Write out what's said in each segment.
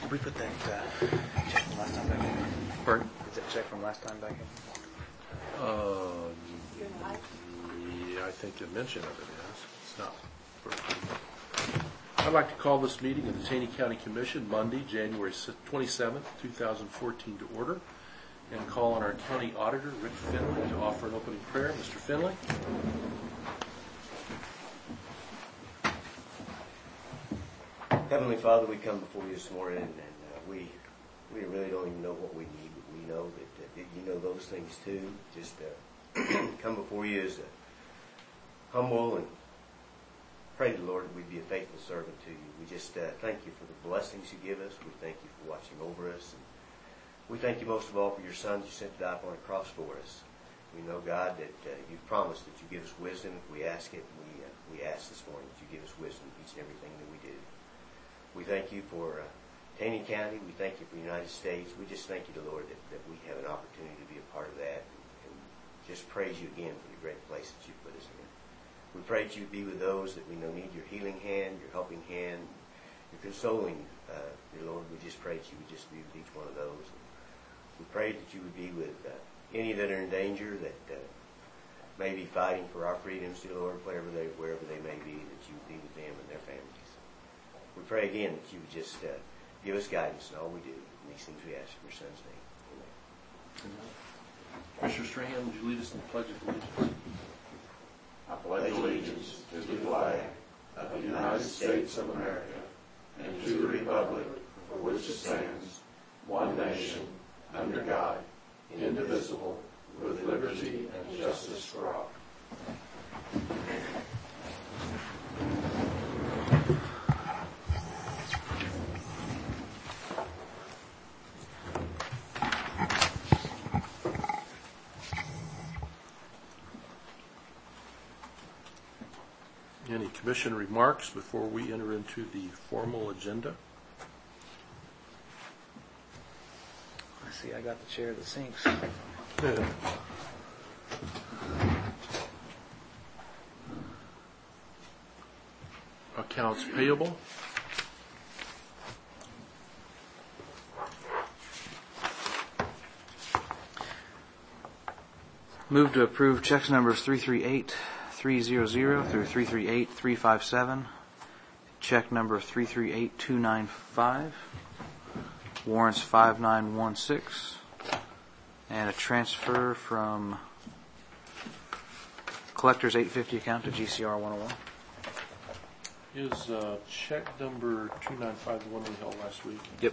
Did we put that check from last time back in? Pardon? Is that check from last time back in? Yeah, I think the mention of it is. It's not. I'd like to call this meeting of the Taney County Commission Monday, January 27th, 2014 to order, and call on our county auditor, Rick Finley, to offer an opening prayer. Mr. Finley? Heavenly Father, we come before you this morning, and we really don't even know what we need, but we know that you know those things too. Just come before you as humble and pray to the Lord that we'd be a faithful servant to you. We just thank you for the blessings you give us. We thank you for watching over us. And we thank you most of all for your Son you sent to die upon a cross for us. We know, God, that you've promised that you give us wisdom if we ask it. We ask this morning that you give us wisdom in each and everything that we do. We thank you for Taney County. We thank you for the United States. We just thank you, Lord, that we have an opportunity to be a part of that, and just praise you again for the great place that you've put us in. We pray that you be with those that we know need your healing hand, your helping hand, your consoling, dear Lord. We just pray that you would just be with each one of those. We pray that you would be with any that are in danger, that may be fighting for our freedoms, dear Lord, wherever they may be, that you would be with them and their families. We pray again that you would just give us guidance in all we do. And these things we ask in your Son's name. Amen. Commissioner Strahan, would you lead us in the Pledge of Allegiance? I pledge allegiance to the flag of the United States of America and to the republic for which it stands, one nation, under God, indivisible, with liberty and justice for all. Any commission remarks before we enter into the formal agenda? I see I got the chair that sinks. Good. Accounts payable. Move to approve checks numbers 338-300 through 338-357. Check number 338-295. Warrants 5916. And a transfer from Collector's 850 account to GCR 101. Is check number 295 the one we held last week? Yep.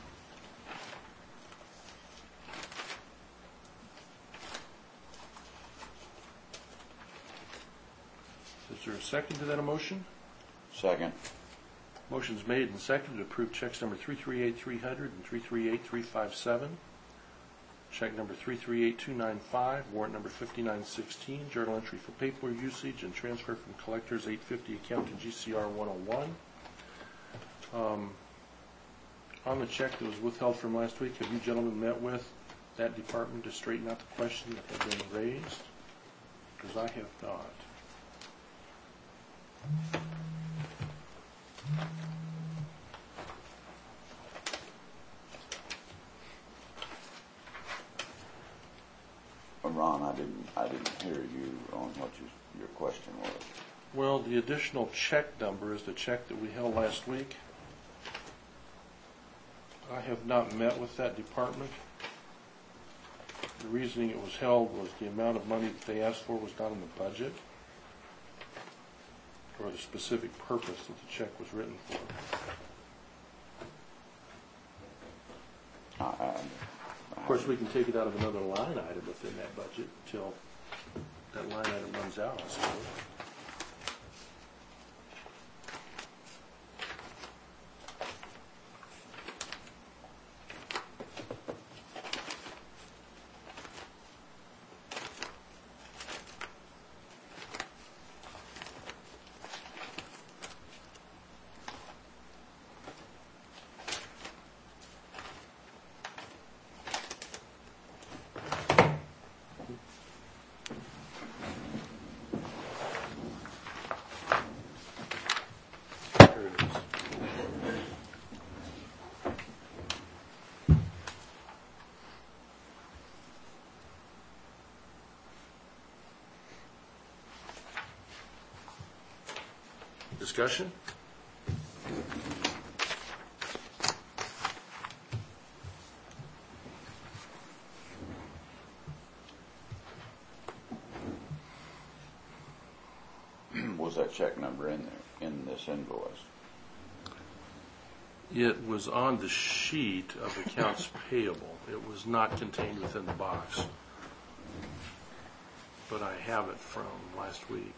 Is there a second to that motion? Second. Motion's made and seconded to approve checks number 338-300 and 338-357. Check number 338-295, warrant number 5916, journal entry for paper usage and transfer from Collector's 850 account to GCR 101. On the check that was withheld from last week, have you gentlemen met with that department to straighten out the question that had been raised? Because I have not. Ron, I didn't hear you on what your question was. Well, the additional check number is the check that we held last week. I have not met with that department. The reasoning it was held was the amount of money that they asked for was not in the budget, or the specific purpose that the check was written for. Of course, we can take it out of another line item within that budget until that line item runs out, I suppose. Discussion? Was that check number in there, in this invoice? It was on the sheet of accounts payable. It was not contained within the box. But I have it from last week.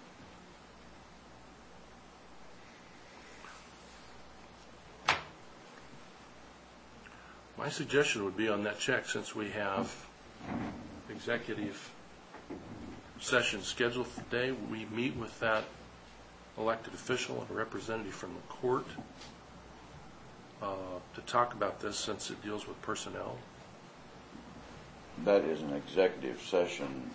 My suggestion would be on that check, since we have executive session scheduled for today, we meet with that elected official and a representative from the court to talk about this, since it deals with personnel. That is an executive session.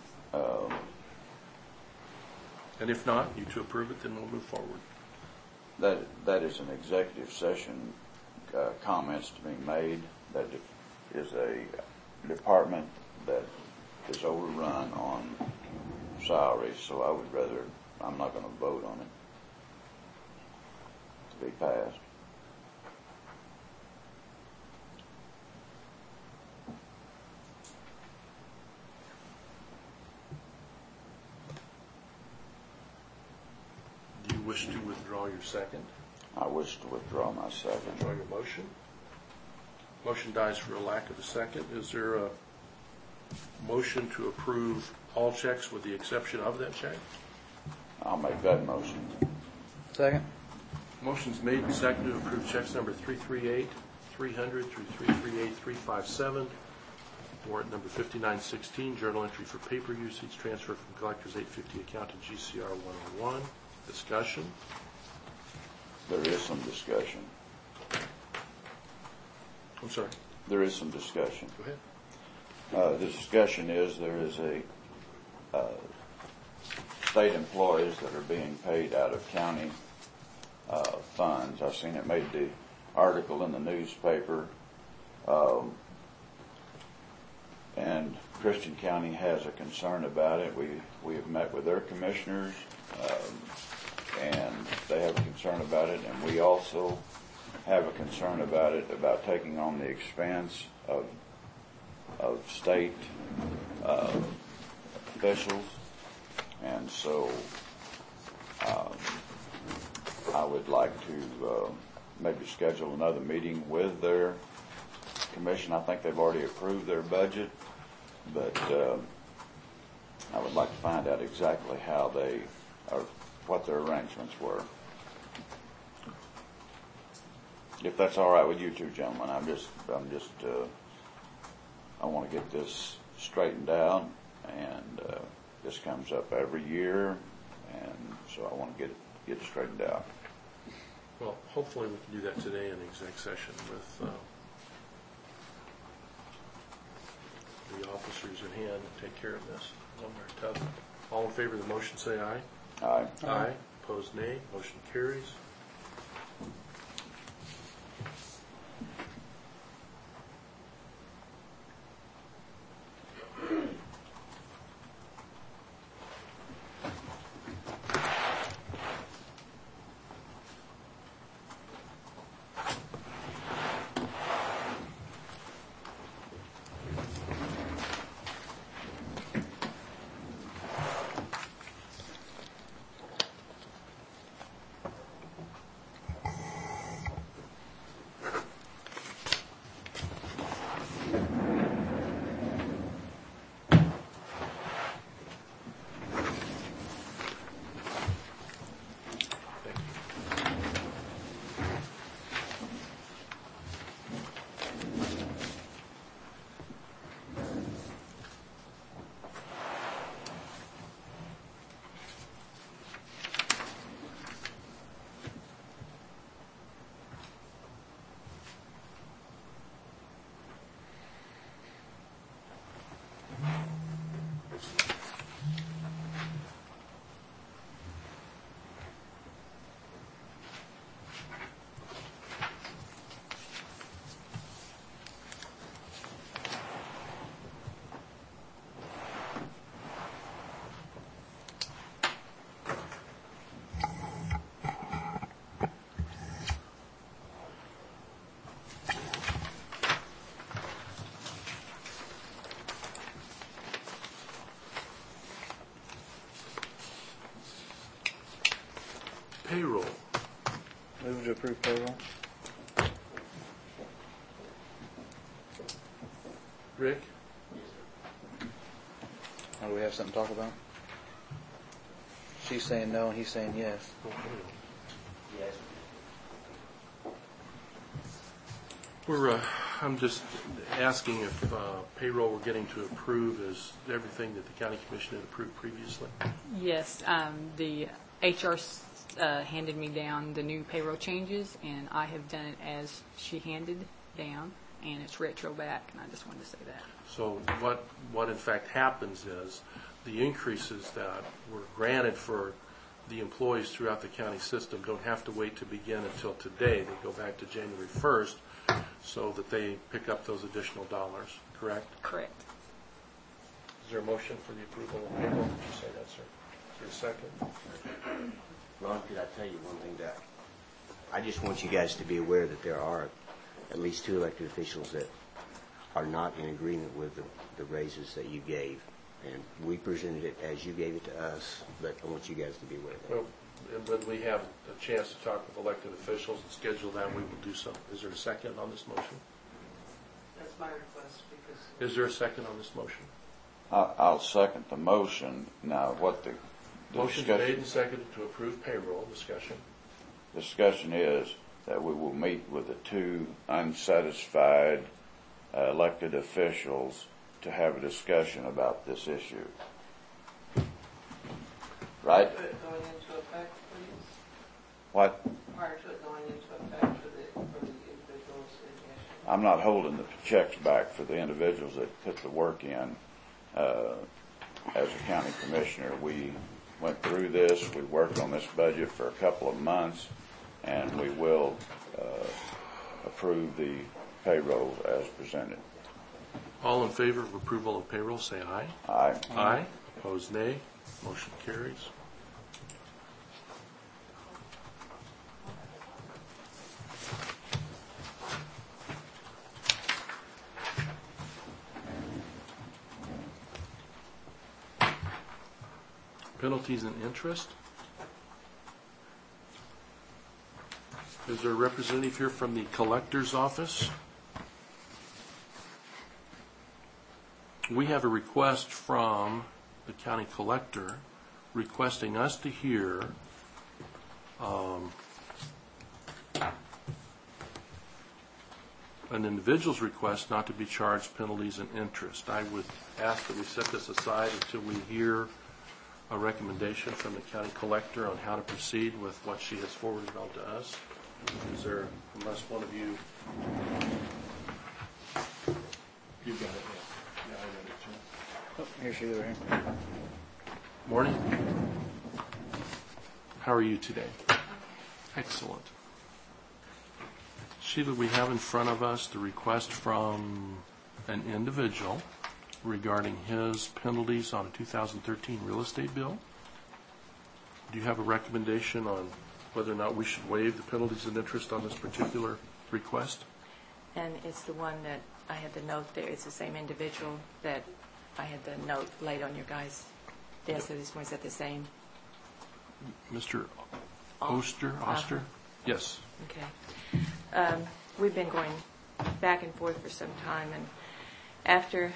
And if not, you to approve it, then we'll move forward. That is an executive session, comments to be made. That is a department that is overrun on salaries, so I would rather, I'm not going to vote on it to be passed. Do you wish to withdraw your second? I wish to withdraw my second. Withdraw your motion. Motion dies for a lack of a second. Is there a motion to approve all checks with the exception of that check? I'll make that motion. Second? Motion's made and seconded to approve checks number 338-300 through 338-357. Warrant number 5916, journal entry for paper usage, transfer from collectors 850 account to GCR 101. Discussion? There is some discussion. I'm sorry. There is some discussion. Go ahead. The discussion is there is a state employees that are being paid out of county funds. I've seen it made the article in the newspaper, and Christian County has a concern about it. We have met with their commissioners, and they have a concern about it, and we also have a concern about it, about taking on the expense of state officials. And so I would like to maybe schedule another meeting with their commission. I think they've already approved their budget, but I would like to find out exactly how they or what their arrangements were. If that's all right with you two gentlemen, I want to get this straightened out, and this comes up every year, and so I want to get it straightened out. Well, hopefully we can do that today in exec session with the officers in hand and take care of this one way or t'other. All in favor of the motion say aye. Aye. Aye. Opposed, nay. Motion carries. Move to approve payroll. Rick? Or do we have something to talk about? She's saying no and he's saying yes. Yes. I'm just asking if payroll we're getting to approve is everything that the county commission had approved previously. Yes, the HR handed me down the new payroll changes, and I have done it as she handed down, and it's retro back, and I just wanted to say that. So what in fact happens is the increases that were granted for the employees throughout the county system don't have to wait to begin until today. They go back to January 1st so that they pick up those additional dollars, correct? Correct. Is there a motion for the approval of payroll? Did you say that, sir? Is there a second? Ron, could I tell you one thing? That I just want you guys to be aware that there are at least 2 elected officials that are not in agreement with the raises that you gave. And we presented it as you gave it to us, but I want you guys to be aware of that. Well, and when we have a chance to talk with elected officials and schedule that, we will do so. Is there a second on this motion? That's my request because. Is there a second on this motion? I'll second the motion. Now, what the Motion made and seconded to approve payroll. discussion is that we will meet with the 2 unsatisfied elected officials to have a discussion about this issue. Right? Prior to it going into effect, please? What? Prior to it going into effect for the individuals in issue? I'm not holding the checks back for the individuals that put the work in. As a county commissioner, we went through this. We worked on this budget for a couple of months, and we will approve the payroll as presented. All in favor of approval of payroll, say aye. Aye. Aye. Opposed, nay. Motion carries. Penalties and interest. Is there a representative here from the collector's office? We have a request from the county collector requesting us to hear an individual's request not to be charged penalties and interest. I would ask that we set this aside until we hear a recommendation from the county collector on how to proceed with what she has forwarded on to us. Is there, unless one of you, you got it, yeah, I read it too. Oh, here she is right here. Morning. How are you today? Excellent. Sheila, we have in front of us the request from an individual regarding his penalties on a 2013 real estate bill. Do you have a recommendation on whether or not we should waive the penalties and interest on this particular request? And it's the one that I had the note there. It's the same individual that I had the note laid on your guys' desk this morning. Is that the same? Mr. Oster? Yes. Okay. We've been going back and forth for some time, and after,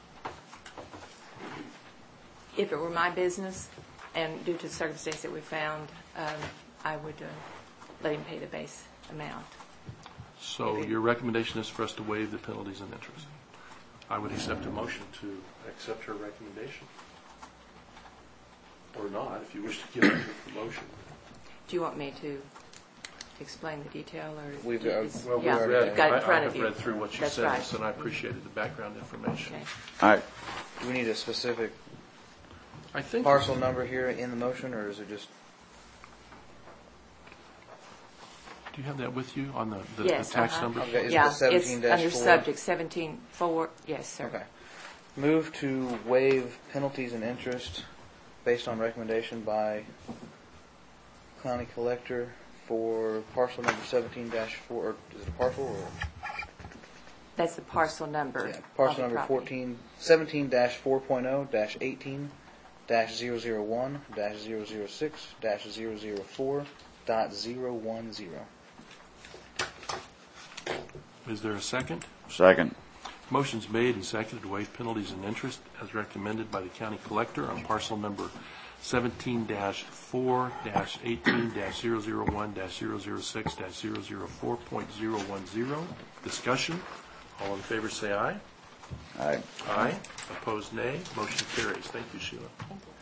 if it were my business, and due to the circumstance that we found, I would let him pay the base amount. So your recommendation is for us to waive the penalties and interest. I would accept a motion to accept her recommendation. Or not, if you wish to give the motion. Do you want me to explain the detail, or We've yeah, read- got it in I front have of you. read through what you That's sent right. us, and I appreciated the background information. Okay. All right. Do we need a specific I think parcel number here in the motion, or is it just? Do you have that with you on the Yes, tax number? Okay, is it Yeah, the it's 17-4? under subject 17-4. Yes, sir. Okay. Move to waive penalties and interest based on recommendation by county collector for parcel number 17-4, or is it a parcel or? That's the parcel number. Yeah, parcel of the number property. 17-4.0-18-001-006-004 Is there a second? Second. Motion's made and seconded to waive penalties and interest as recommended by the county collector on parcel number 17-4-18-001-006-004.010. Discussion. All in favor say aye. Aye. Aye. Opposed, nay. Motion carries. Thank you, Sheila. Thank you.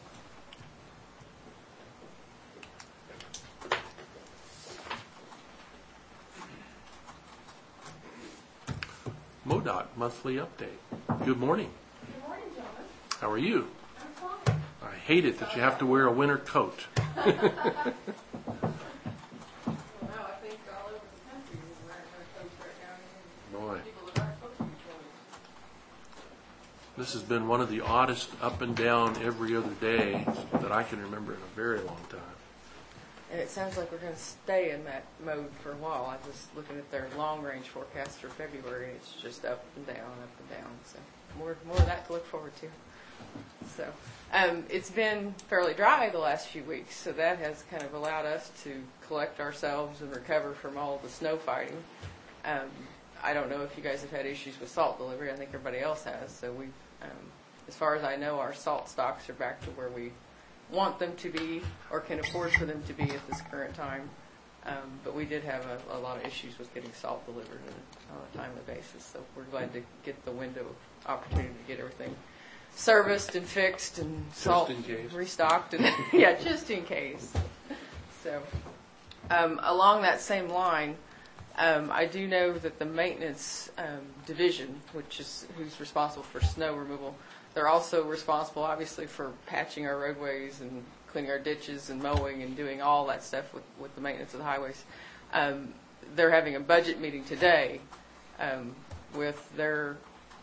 MoDOT monthly update. Good morning. Good morning, gentlemen. How are you? I'm fine. I hate it that you have to wear a winter coat. Well, no, I think all over the country is wearing their coats right now. Boy, People that aren't supposed to be coats. this has been one of the oddest up and down every other day that I can remember in a very long time. And it sounds like we're going to stay in that mode for a while. I was looking at their long-range forecast for February. It's just up and down, up and down. So more of that to look forward to. So it's been fairly dry the last few weeks, so that has kind of allowed us to collect ourselves and recover from all the snow fighting. I don't know if you guys have had issues with salt delivery. I think everybody else has. So we've, as far as I know, our salt stocks are back to where we want them to be or can afford for them to be at this current time. But we did have a lot of issues with getting salt delivered on a timely basis. So we're glad to get the window of opportunity to get everything serviced and fixed and salt in case. restocked. And yeah, just in case. So along that same line, I do know that the maintenance division, which is who's responsible for snow removal, they're also responsible, obviously, for patching our roadways and cleaning our ditches and mowing and doing all that stuff with the maintenance of the highways. They're having a budget meeting today with their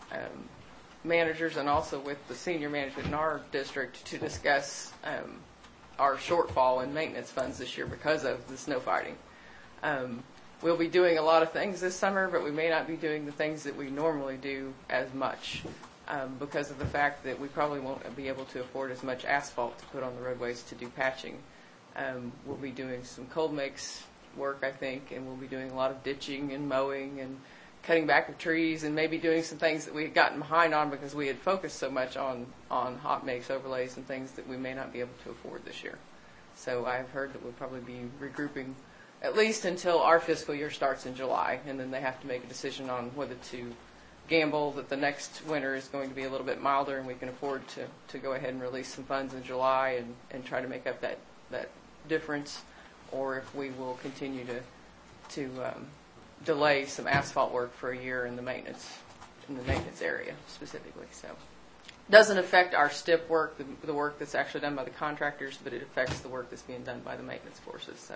managers and also with the senior management in our district to discuss our shortfall in maintenance funds this year because of the snow fighting. We'll be doing a lot of things this summer, but we may not be doing the things that we normally do as much. Because of the fact that we probably won't be able to afford as much asphalt to put on the roadways to do patching. We'll be doing some cold mix work, I think, and we'll be doing a lot of ditching and mowing and cutting back of trees and maybe doing some things that we had gotten behind on because we had focused so much on hot mix overlays and things that we may not be able to afford this year. So I've heard that we'll probably be regrouping at least until our fiscal year starts in July, and then they have to make a decision on whether to gamble that the next winter is going to be a little bit milder and we can afford to go ahead and release some funds in July and try to make up that difference, or if we will continue to delay some asphalt work for a year in the maintenance area specifically. So it doesn't affect our STIP work, the work that's actually done by the contractors, but it affects the work that's being done by the maintenance forces. So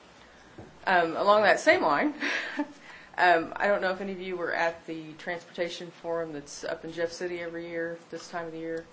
along that same line, I don't know if any of you were at the transportation forum that's up in Jeff City every year this time of the year.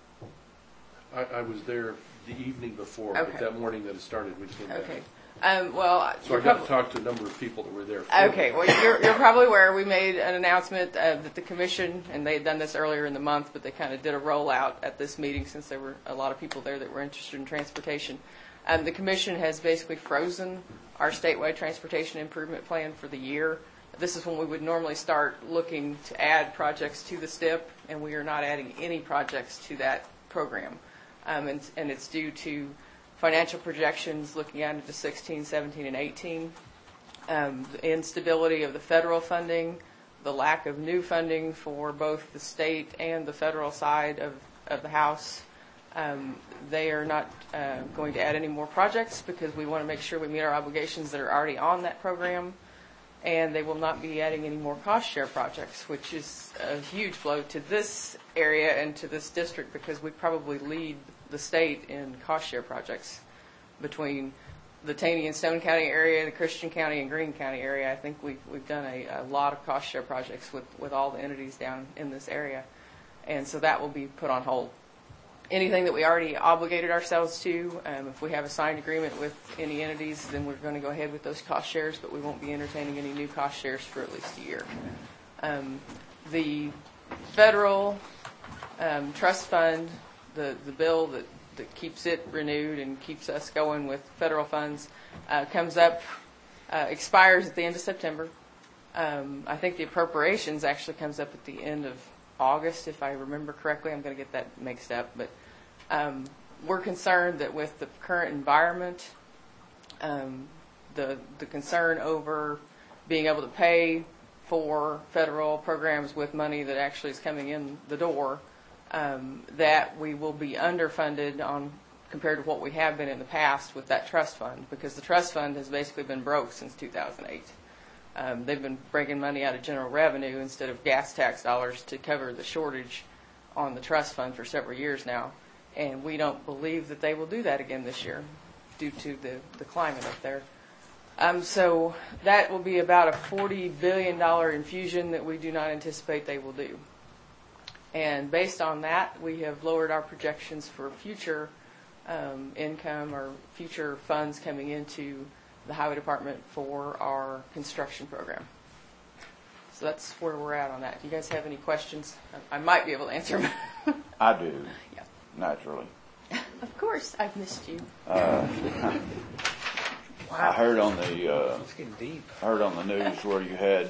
I was there the evening before, Okay. but that morning that it started, we came back. Okay. So I got to talk to a number of people that were there. Okay, well, you're probably aware we made an announcement that the commission, and they had done this earlier in the month, but they kind of did a rollout at this meeting since there were a lot of people there that were interested in transportation. The commission has basically frozen our statewide transportation improvement plan for the year. This is when we would normally start looking to add projects to the STIP, and we are not adding any projects to that program. And it's due to financial projections looking out into 16, 17, and 18, the instability of the federal funding, the lack of new funding for both the state and the federal side of the House. They are not going to add any more projects because we want to make sure we meet our obligations that are already on that program. And they will not be adding any more cost share projects, which is a huge blow to this area and to this district because we probably lead the state in cost share projects between the Taney and Stone County area, the Christian County and Greene County area. I think we've done a lot of cost share projects with all the entities down in this area. And so that will be put on hold. Anything that we already obligated ourselves to, if we have a signed agreement with any entities, then we're going to go ahead with those cost shares, but we won't be entertaining any new cost shares for at least a year. The federal trust fund, the bill that that keeps it renewed and keeps us going with federal funds, comes up, expires at the end of September. I think the appropriations actually comes up at the end of August, if I remember correctly. I'm going to get that mixed up. But we're concerned that with the current environment, the concern over being able to pay for federal programs with money that actually is coming in the door, that we will be underfunded on compared to what we have been in the past with that trust fund, because the trust fund has basically been broke since 2008. They've been bringing money out of general revenue instead of gas tax dollars to cover the shortage on the trust fund for several years now, and we don't believe that they will do that again this year due to the climate up there. So that will be about a $40 billion infusion that we do not anticipate they will do. And based on that, we have lowered our projections for future income or future funds coming into the Highway Department for our construction program. So that's where we're at on that. Do you guys have any questions? I might be able to answer them. I do. Yeah. Naturally. Of course, I've missed you. I heard on the It's getting deep. heard on the news where you had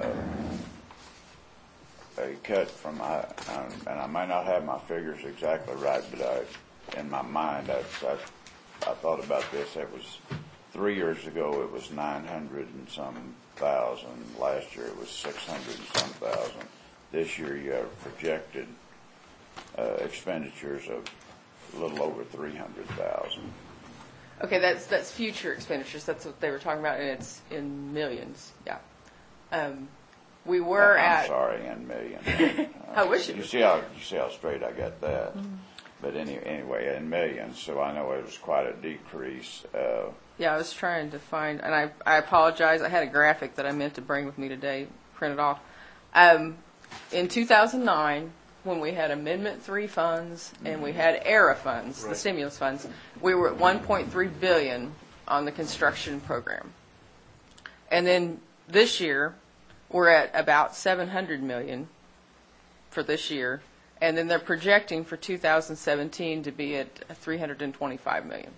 a cut from and I may not have my figures exactly right, but in my mind I thought about this. It was 3 years ago. It was 900 and some thousand. Last year it was 600 and some thousand. This year you have projected expenditures of a little over 300,000. Okay, that's future expenditures. That's what they were talking about, and it's in millions. Yeah. We were I'm sorry, in millions. I wish it you was. see how straight I got that. Mm-hmm. But anyway, in millions. So I know it was quite a decrease. Yeah, I was trying to find, and I apologize. I had a graphic that I meant to bring with me today, printed off. In 2009, when we had Amendment 3 funds and we had ERA funds, the stimulus funds, we were at $1.3 billion on the construction program. And then this year, we're at about $700 million for this year. And then they're projecting for 2017 to be at $325 million.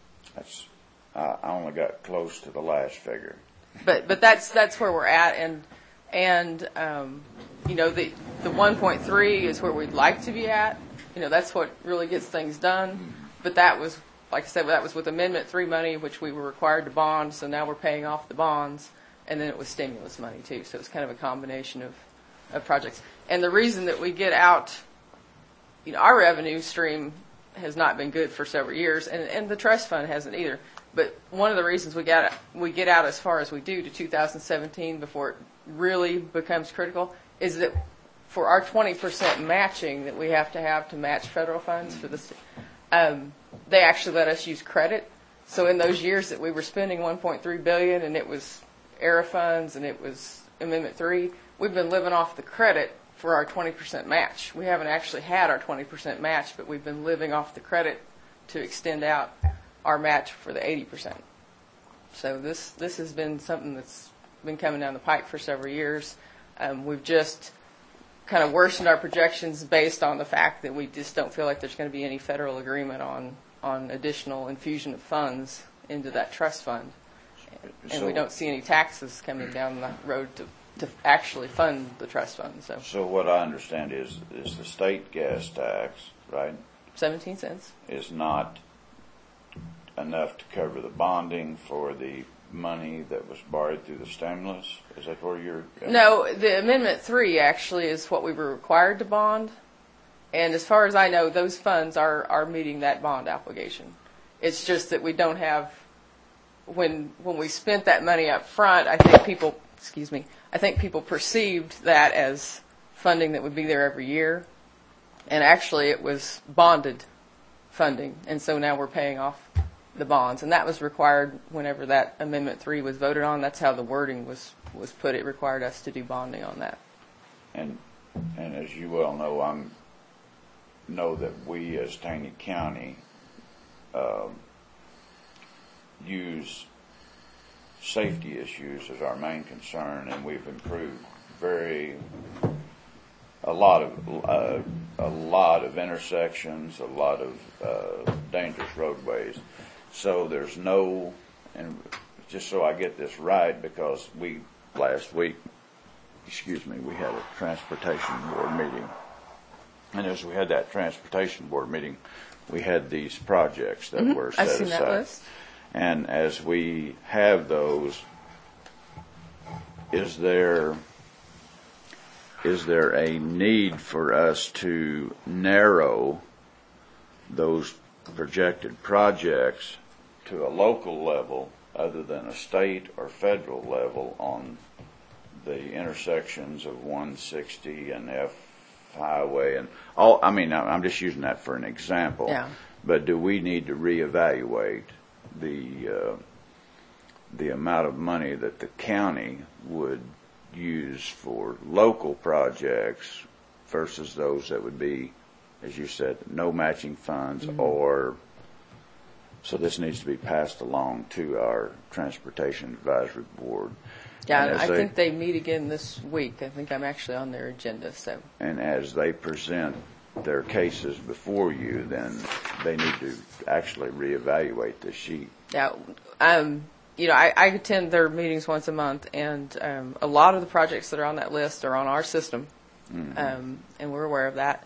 I only got close to the last figure. But that's where we're at, and you know, the 1.3 is where we'd like to be at. You know, that's what really gets things done. But that was, like I said, that was with Amendment 3 money, which we were required to bond. So now we're paying off the bonds, and then it was stimulus money too. So it's kind of a combination of projects. And the reason that we get out, you know, our revenue stream has not been good for several years, and the trust fund hasn't either. But one of the reasons we get out as far as we do to 2017 before it really becomes critical is that for our 20% matching that we have to match federal funds for this, they actually let us use credit. So in those years that we were spending $1.3 billion and it was ERA funds and it was Amendment 3, we've been living off the credit for our 20% match. We haven't actually had our 20% match, but we've been living off the credit to extend out our match for the 80%. So this has been something that's been coming down the pike for several years. We've just kind of worsened our projections based on the fact that we just don't feel like there's going to be any federal agreement on additional infusion of funds into that trust fund. And we don't see any taxes coming down the road to actually fund the trust fund. So what I understand is the state gas tax, right? 17 cents. Is not enough to cover the bonding for the money that was borrowed through the stimulus? Is that where you're... No, the Amendment 3 actually is what we were required to bond. And as far as I know, those funds are meeting that bond obligation. It's just that we don't have... When we spent that money up front, I think people perceived that as funding that would be there every year. And actually it was bonded funding. And so now we're paying off the bonds, and that was required whenever that Amendment 3 was voted on. That's how the wording was put. It required us to do bonding on that. And as you well know, know that we as Taney County use safety issues as our main concern, and we've improved very a lot of intersections, a lot of dangerous roadways. So there's no, and just so I get this right, because last week, we had a transportation board meeting. And as we had that transportation board meeting, we had these projects that were set I've aside. seen that list. And as we have those, is there a need for us to narrow those projected projects to a local level other than a state or federal level on the intersections of 160 and F Highway and all? I mean, I'm just using that for an example. Yeah. But do we need to reevaluate the amount of money that the county would use for local projects versus those that would be, as you said, no matching funds, or so this needs to be passed along to our Transportation Advisory Board. Yeah, And I as think they meet again this week. I think I'm actually on their agenda. So, And as they present their cases before you, then they need to actually reevaluate the sheet. yeah, I attend their meetings once a month, and a lot of the projects that are on that list are on our system, and we're aware of that.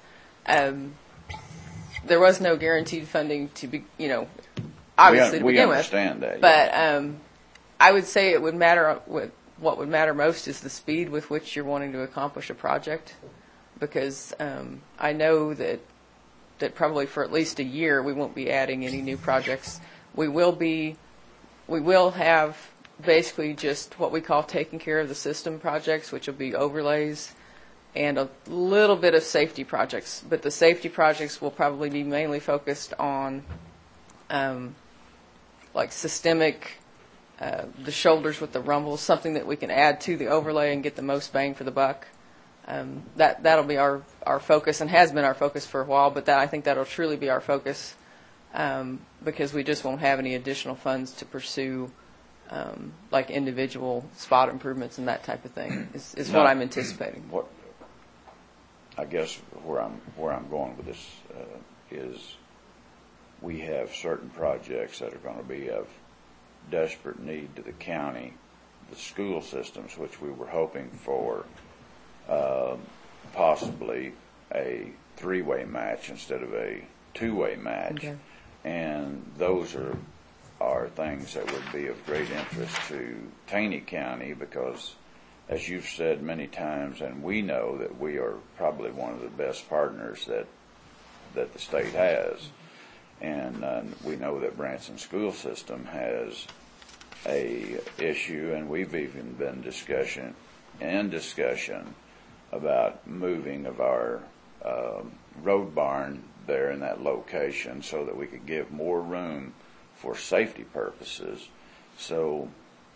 There was no guaranteed funding to be, obviously to we begin with. understand that. But I would say it would matter. What would matter most is the speed with which you're wanting to accomplish a project, because I know that probably for at least a year we won't be adding any new projects. We will have basically just what we call taking care of the system projects, which will be overlays and a little bit of safety projects. But the safety projects will probably be mainly focused on like systemic, the shoulders with the rumbles, something that we can add to the overlay and get the most bang for the buck. That'll be our focus, and has been our focus for a while, but I think that'll truly be our focus, because we just won't have any additional funds to pursue like individual spot improvements and that type of thing is what I'm anticipating. What I guess where I'm going with this is we have certain projects that are going to be of desperate need to the county, the school systems, which we were hoping for possibly a three-way match instead of a two-way match. Okay. And those are things that would be of great interest to Taney County, because as you've said many times, and we know that we are probably one of the best partners that the state has. And we know that Branson School System has a issue, and we've even been discussion about moving of our road barn there in that location so that we could give more room for safety purposes. So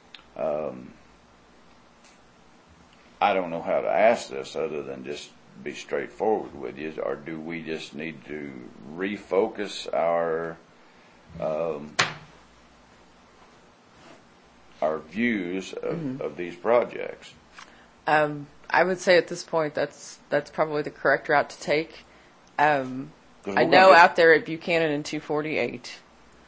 I don't know how to ask this other than just be straightforward with you. Or do we just need to refocus our views of these projects? I would say at this point that's probably the correct route to take. I know out there at Buchanan and 248,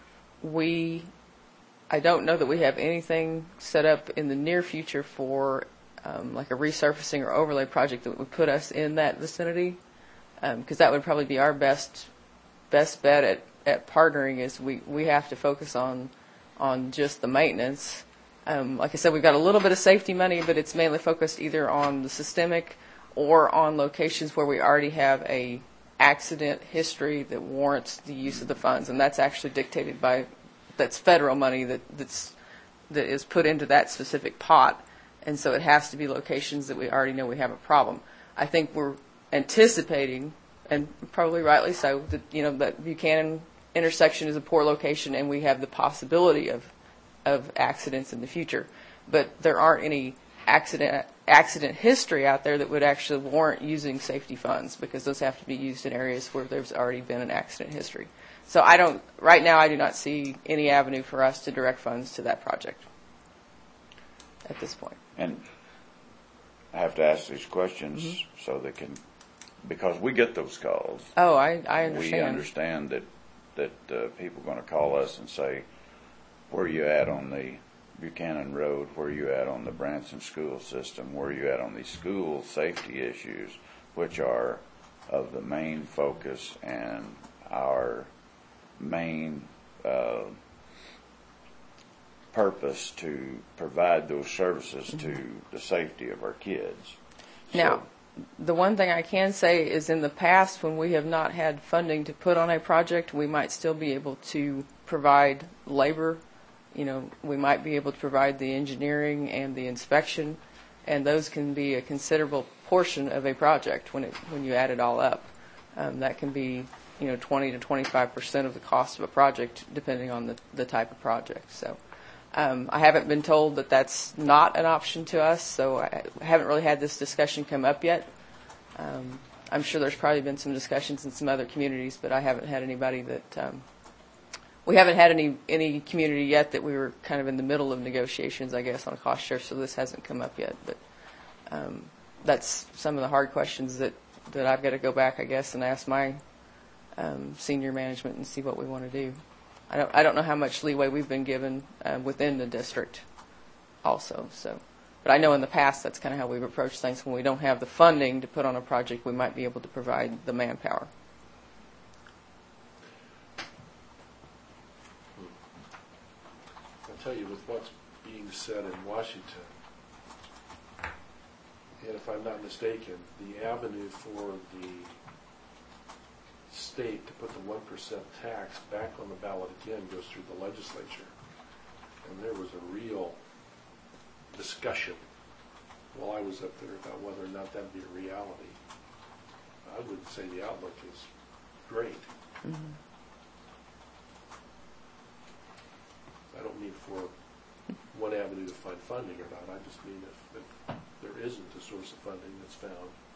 I don't know that we have anything set up in the near future for like a resurfacing or overlay project that would put us in that vicinity, because that would probably be our best bet at partnering. Is we have to focus on just the maintenance. Like I said, we've got a little bit of safety money, but it's mainly focused either on the systemic or on locations where we already have a accident history that warrants the use of the funds, and that's actually dictated by that's federal money that is put into that specific pot, and so it has to be locations that we already know we have a problem. I think we're anticipating, and probably rightly so, that that Buchanan intersection is a poor location, and we have the possibility of accidents in the future, but there aren't any accident history out there that would actually warrant using safety funds, because those have to be used in areas where there's already been an accident history. So right now I do not see any avenue for us to direct funds to that project at this point. And I have to ask these questions so they can because we get those calls. Oh, I understand. We understand that people are going to call us and say, where are you at on the Buchanan Road? Where are you at on the Branson school system? Where are you at on these school safety issues, which are of the main focus and our main purpose to provide those services to the safety of our kids. Now, the one thing I can say is in the past, when we have not had funding to put on a project, we might still be able to provide labor. You know, we might be able to provide the engineering and the inspection, and those can be a considerable portion of a project when you add it all up. That can be, 20 to 25% of the cost of a project, depending on the type of project. So, I haven't been told that that's not an option to us, so I haven't really had this discussion come up yet. I'm sure there's probably been some discussions in some other communities, but I haven't had anybody that we haven't had any community yet that we were kind of in the middle of negotiations, I guess, on a cost share, so this hasn't come up yet. But that's some of the hard questions that I've got to go back, I guess, and ask my senior management and see what we want to do. I don't know how much leeway we've been given within the district also. So, but I know in the past that's kind of how we've approached things. When we don't have the funding to put on a project, we might be able to provide the manpower. I'll tell you, with what's being said in Washington, and if I'm not mistaken, the avenue for the state to put the 1% tax back on the ballot again goes through the legislature. And there was a real discussion while I was up there about whether or not that'd be a reality. I would say the outlook is great. Mm-hmm. I don't mean for one avenue to find funding or not. I just mean if there isn't a source of funding that's found,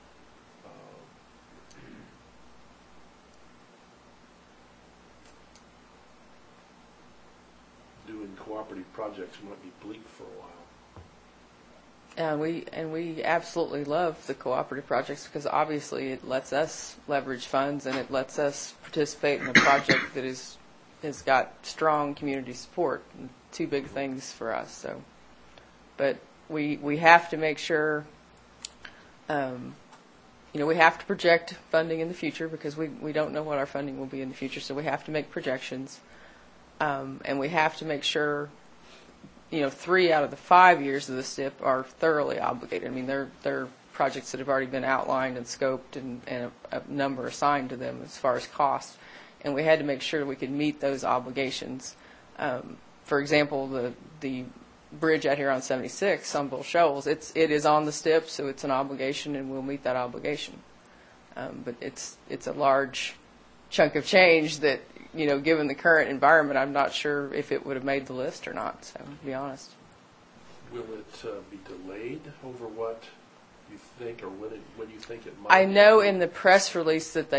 doing cooperative projects might be bleak for a while. We absolutely love the cooperative projects because obviously it lets us leverage funds and it lets us participate in a project that has got strong community support. Two big things for us. So, but we have to make sure, we have to project funding in the future because we don't know what our funding will be in the future. So we have to make projections. And we have to make sure, 3 out of the 5 years of the STIP are thoroughly obligated. I mean, they're projects that have already been outlined and scoped and a number assigned to them as far as cost. And we had to make sure we could meet those obligations. For example, the bridge out here on 76 on Bull Shoals, it is on the STIP, so it's an obligation, and we'll meet that obligation. But it's a large chunk of change that, given the current environment, I'm not sure if it would have made the list or not, so to be honest. Will it be delayed over what you think, or when you think it might? I know in the press release that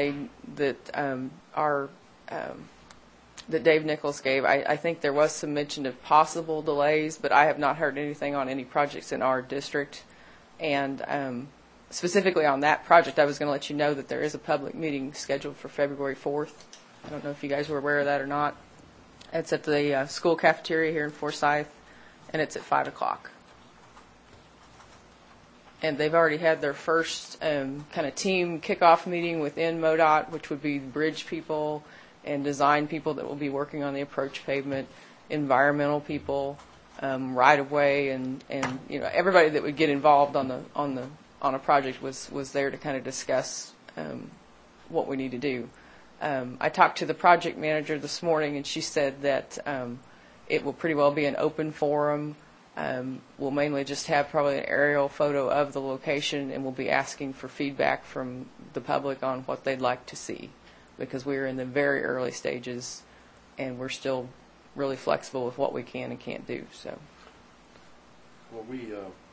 that Dave Nichols gave, I think there was some mention of possible delays, but I have not heard anything on any projects in our district. And specifically on that project, I was going to let you know that there is a public meeting scheduled for February 4th. I don't know if you guys were aware of that or not. It's at the school cafeteria here in Forsyth, and it's at 5 o'clock. And they've already had their first kind of team kickoff meeting within MoDOT, which would be bridge people and design people that will be working on the approach pavement, environmental people, right of way, and everybody that would get involved on a project was there to kind of discuss what we need to do. I talked to the project manager this morning, and she said that it will pretty well be an open forum. We'll mainly just have probably an aerial photo of the location, and we'll be asking for feedback from the public on what they'd like to see, because we're in the very early stages, and we're still really flexible with what we can and can't do. So, well, we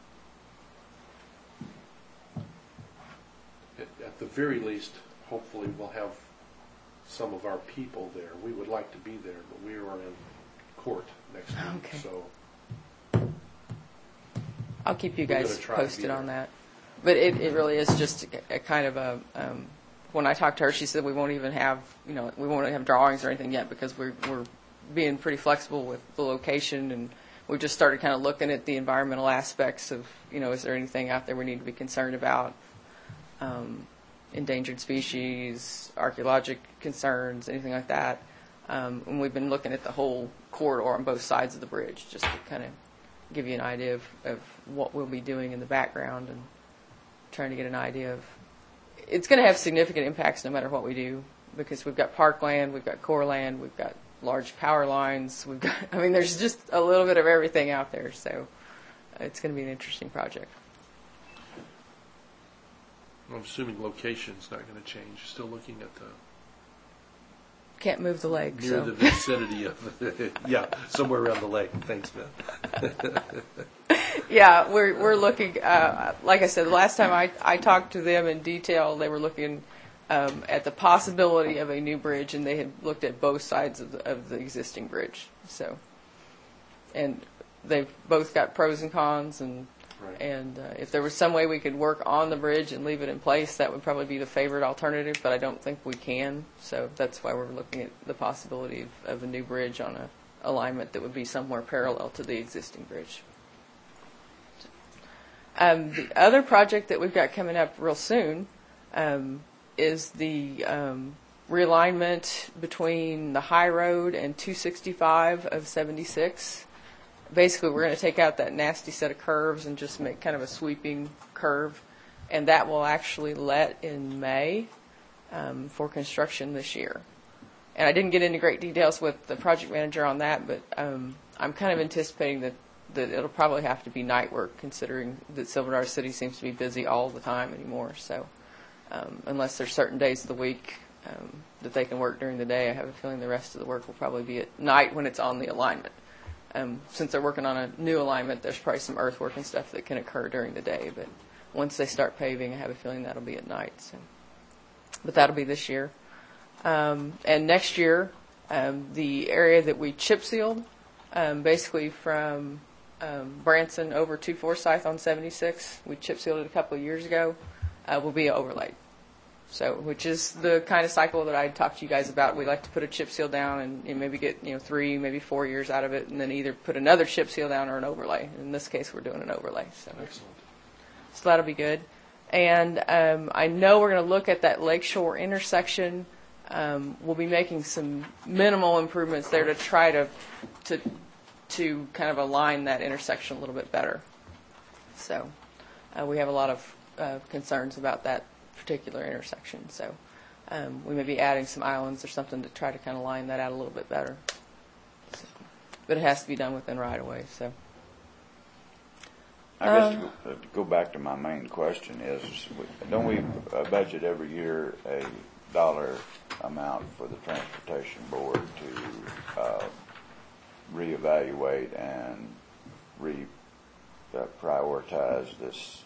at the very least, hopefully, we'll have some of our people there. We would like to be there, but we are in court next week, okay. so I'll keep you guys posted on that. But it really is just a kind of a, when I talked to her, she said we won't even have, we won't have drawings or anything yet because we're being pretty flexible with the location, and we've just started kind of looking at the environmental aspects of, is there anything out there we need to be concerned about, endangered species, archaeologic concerns, anything like that. And we've been looking at the whole corridor on both sides of the bridge just to kind of give you an idea of what we'll be doing in the background and trying to get an idea of. It's going to have significant impacts no matter what we do because we've got parkland, we've got core land, we've got large power lines, there's just a little bit of everything out there, so it's going to be an interesting project. I'm assuming location's not going to change. Still looking at the Can't move the lake. near the vicinity of yeah, somewhere around the lake. Thanks, Beth. Yeah, we're looking. Like I said, the last time I talked to them in detail, they were looking at the possibility of a new bridge, and they had looked at both sides of the existing bridge. So, and they've both got pros and cons, and. Right. And if there was some way we could work on the bridge and leave it in place, that would probably be the favored alternative, but I don't think we can. So that's why we're looking at the possibility of a new bridge on a alignment that would be somewhere parallel to the existing bridge. The other project that we've got coming up real soon is the realignment between the High Road and 265 of 76. Basically, we're going to take out that nasty set of curves and just make kind of a sweeping curve, and that will actually let in May for construction this year. And I didn't get into great details with the project manager on that, but I'm kind of anticipating that it'll probably have to be night work, considering that Silver City seems to be busy all the time anymore. So unless there's certain days of the week that they can work during the day, I have a feeling the rest of the work will probably be at night when it's on the alignment. Since they're working on a new alignment, there's probably some earthwork and stuff that can occur during the day. But once they start paving, I have a feeling that'll be at night. So. But that'll be this year. And next year, the area that we chip sealed, basically from Branson over to Forsyth on 76, we chip sealed it a couple of years ago, will be overlaid. So, which is the kind of cycle that I talked to you guys about. We like to put a chip seal down and maybe get 3, maybe 4 years out of it, and then either put another chip seal down or an overlay. In this case, we're doing an overlay. So, Excellent. So that'll be good. And I know we're going to look at that Lakeshore intersection. We'll be making some minimal improvements there to try to kind of align that intersection a little bit better. So we have a lot of concerns about that particular intersection. So we may be adding some islands or something to try to kind of line that out a little bit better. So, but it has to be done within right-of-way. So. I guess to go back to my main question is, don't we budget every year a dollar amount for the Transportation Board to reevaluate and prioritize this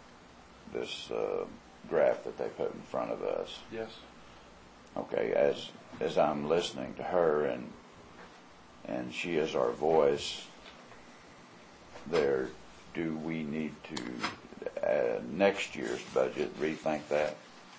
graph that they put in front of us? Yes. Okay, as I'm listening to her and she is our voice there, do we need to, next year's budget, rethink that?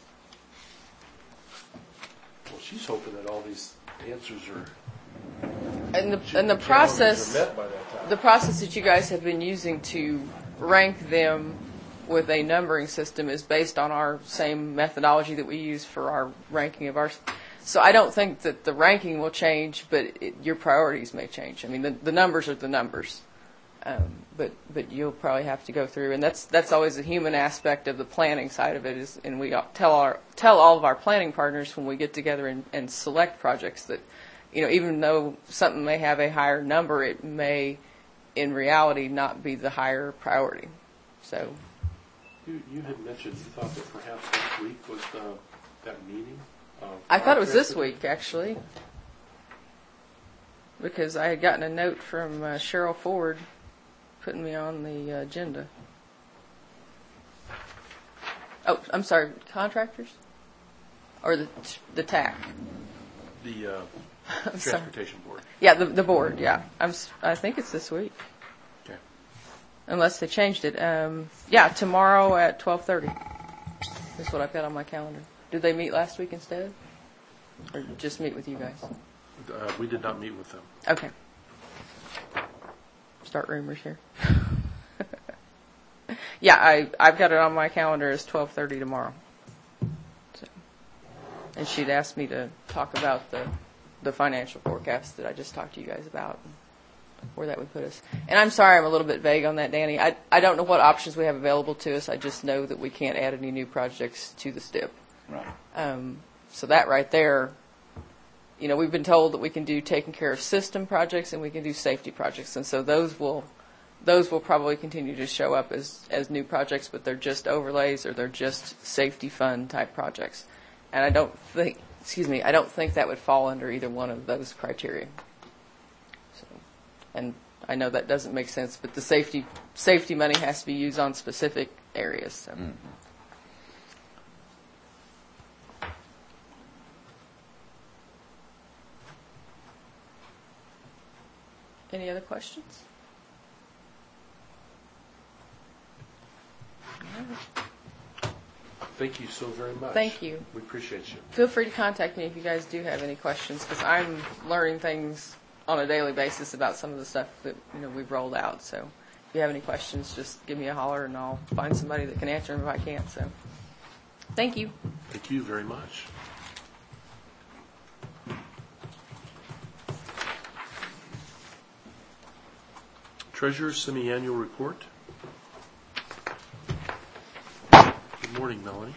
Well, she's hoping that all these answers are And the challenges process, are met by that time. the process that you guys have been using to rank them with a numbering system is based on our same methodology that we use for our ranking of our. So I don't think that the ranking will change, but your priorities may change. I mean, the numbers are the numbers, but you'll probably have to go through, and that's always a human aspect of the planning side of it. And we tell all of our planning partners when we get together and select projects that, even though something may have a higher number, it may, in reality, not be the higher priority. So. You had mentioned you thought that perhaps next week was that meeting. I thought it was this week, actually, because I had gotten a note from Cheryl Ford putting me on the agenda. Oh, I'm sorry, contractors? Or the TAC? The I'm sorry. Transportation Board. Yeah, the board, yeah. I think it's this week. Okay. unless they changed it. Yeah, tomorrow at 12:30 is what I've got on my calendar. Did they meet last week instead? Or just meet with you guys? We did not meet with them. Okay. Start rumors here. Yeah, I've got it on my calendar as 12:30 tomorrow. So, and she'd asked me to talk about the financial forecast that I just talked to you guys about, and where that would put us. And I'm sorry I'm a little bit vague on that, Danny. I don't know what options we have available to us. I just know that we can't add any new projects to the STIP. Right. So that right there, you know, we've been told that we can do taking care of system projects and we can do safety projects. And so those will probably continue to show up as new projects, but they're just overlays or they're just safety fund type projects. And I don't think that would fall under either one of those criteria. So, and I know that doesn't make sense, but the safety money has to be used on specific areas. So. Mm-hmm. Any other questions? Thank you so very much. Thank you. We appreciate you. Feel free to contact me if you guys do have any questions, because I'm learning things on a daily basis about some of the stuff that we've rolled out. So if you have any questions, just give me a holler and I'll find somebody that can answer them if I can't. So thank you. Thank you very much. Treasurer's semi-annual report. Good morning, Melanie.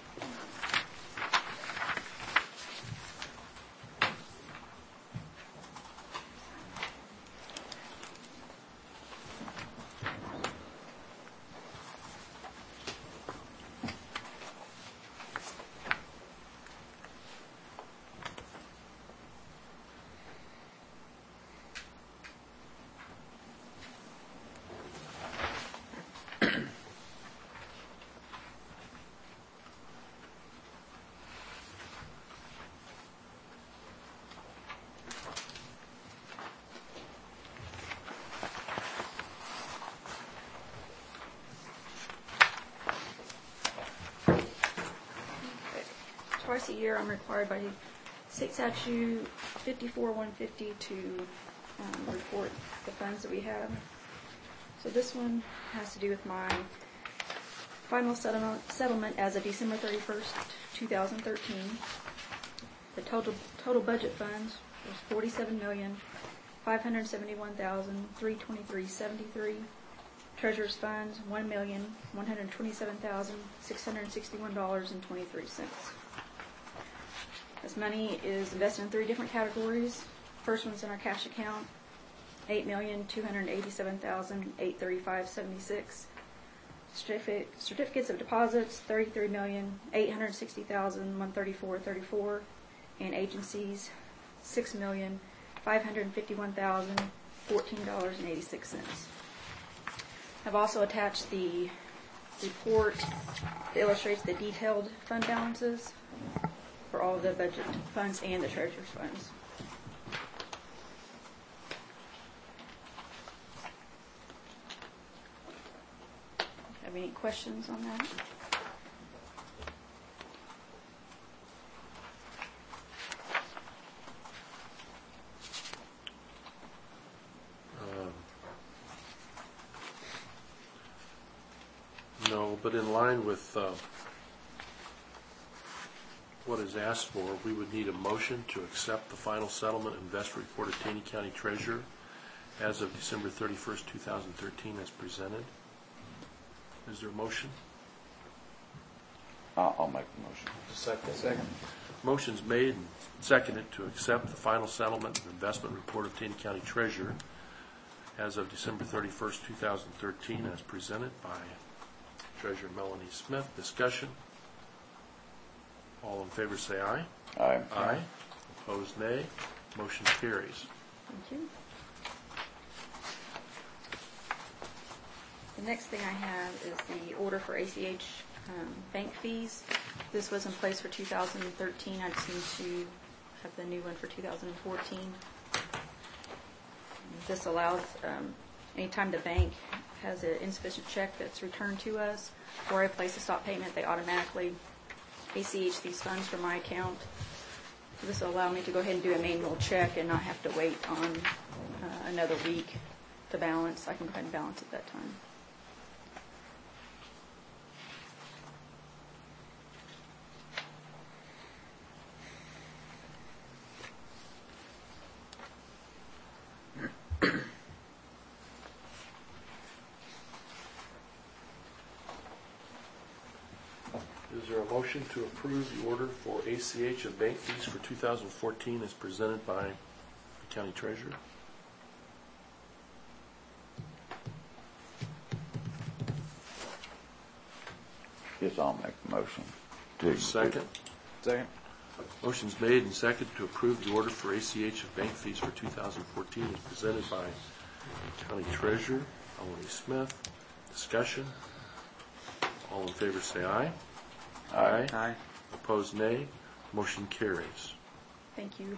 Twice a year, I'm required by State Statute 54-150 to report the funds that we have. So this one has to do with my final settlement as of December 31st, 2013. The total budget funds was $47,571,323.73. Treasurer's funds $1,127,661.23. This money is invested in 3 different categories. First one's in our cash account, $8,287,835.76. Certificates of deposits, $33,860,134.34, and agencies, $6,551,014.86. I've also attached the report that illustrates the detailed fund balances for all of the budget funds and the treasurer's funds. Have any questions on that? No, but in line with what is asked for, we would need a motion to accept the final settlement investment report of Taney County Treasurer as of December 31st, 2013 as presented. Is there a motion? I'll make the motion. Second. Motion's made and seconded to accept the final settlement and investment report of Taney County Treasurer as of December 31st, 2013 as presented by Treasurer Melanie Smith. Discussion. All in favor say aye. Aye. Aye. Opposed, nay. Motion carries. Thank you. The next thing I have is the order for ACH bank fees. This was in place for 2013. I just need to have the new one for 2014. This allows, anytime the bank has an insufficient check that's returned to us, or I place a stop payment, they automatically ACH these funds from my account. So this will allow me to go ahead and do a manual check and not have to wait on another week to balance. I can go ahead and balance at that time. Is there a motion to approve the order for ACH of bank fees for 2014 as presented by the county treasurer? Yes, I'll make the motion. Second. Second. Motion's made and seconded to approve the order for ACH of bank fees for 2014 as presented by county treasurer Melanie Smith. Discussion. All in favor say aye. Aye. Aye. Opposed, nay. Motion carries. Thank you.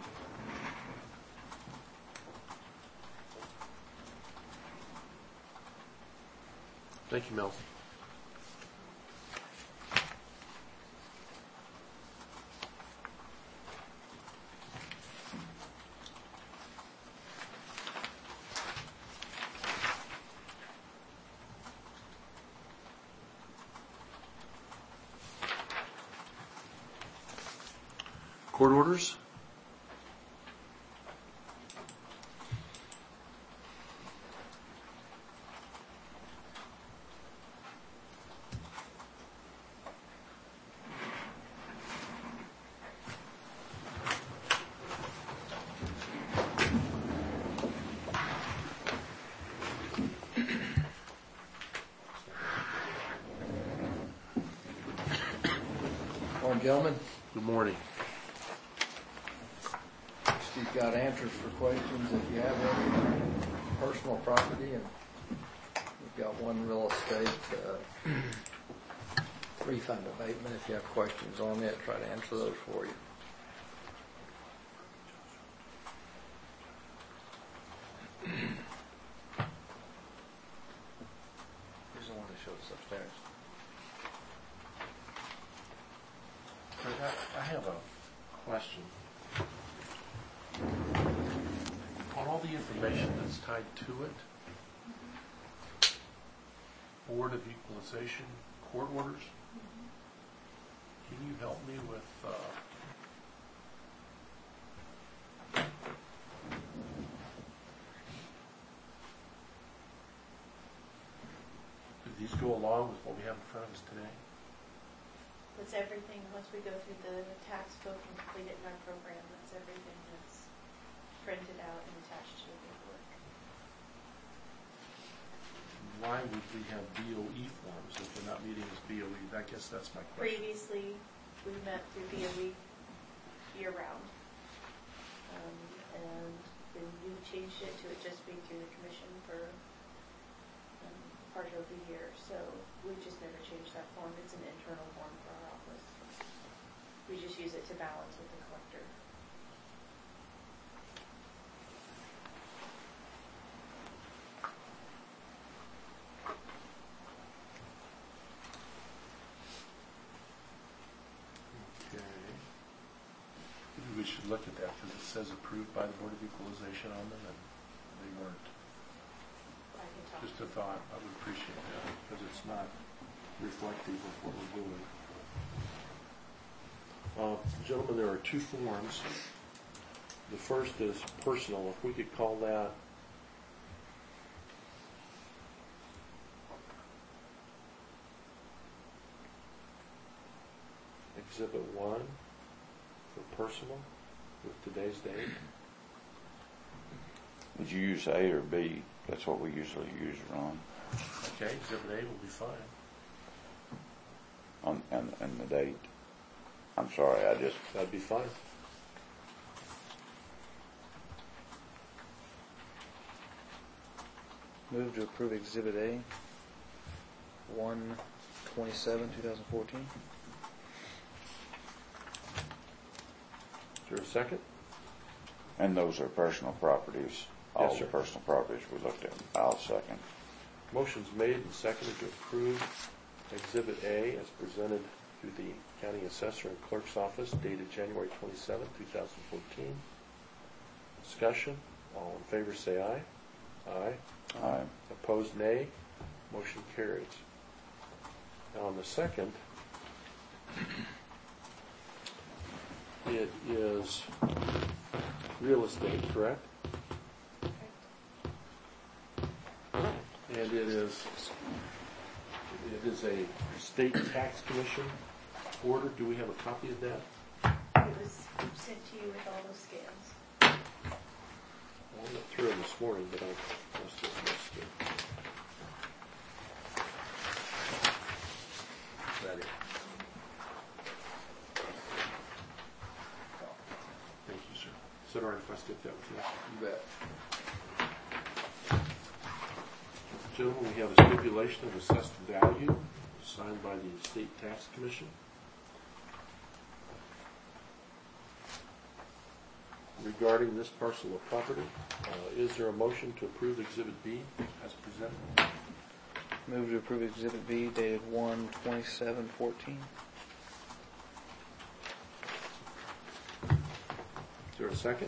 Thank you, Mel. Court orders. Morning, gentlemen. Good morning. You've got answers for questions if you have any personal property, and we've got one real estate refund abatement. If you have questions on it, try to answer those for you. Here's the one that shows us upstairs. I have a question. On all the information that's tied to it, Board of Equalization, court orders, can you help me with do these go along with what we have in front of us today? That's everything, once we go through the tax book and complete it in our program, that's everything that's printed out and attached to the paperwork. Why would we have BOE forms if we're not meeting as BOE? I guess that's my question. Previously, we met through BOE year-round. And then you changed it to it just being through the commission for part of the year. So we just never changed that form. It's an internal form for our office. We just use it to balance with the collector. Okay. Maybe we should look at that because it says approved by the Board of Equalization on them and they weren't. I can talk. Just a thought, I would appreciate that because it's not reflective of what we're doing. Gentlemen, there are two forms. The first is personal. If we could call that Exhibit 1 for personal with today's date. Would you use A or B? That's what we usually use, Ron. Okay, Exhibit A will be fine. And the date. I'm sorry, That'd be fine. Move to approve Exhibit A, 1/27/2014. Is there a second? And those are personal properties. All Yes, sir. the personal properties we looked at. I'll second. Motion's made and seconded to approve Exhibit A as presented through the County Assessor and Clerk's Office dated January 27, 2014. Discussion. All in favor say aye. Aye. Aye. Opposed, nay. Motion carries. Now on the second, it is real estate, correct? And it is a state tax commission order. Do we have a copy of that? It was sent to you with all those scans. I went through it this morning, but I must have missed it. Is that it? Thank you, sir. Is that all right if I stick that with you? You bet. Gentlemen, we have a stipulation of assessed value signed by the State Tax Commission. Regarding this parcel of property, is there a motion to approve Exhibit B as presented? Move to approve Exhibit B dated 1/27/14. Is there a second?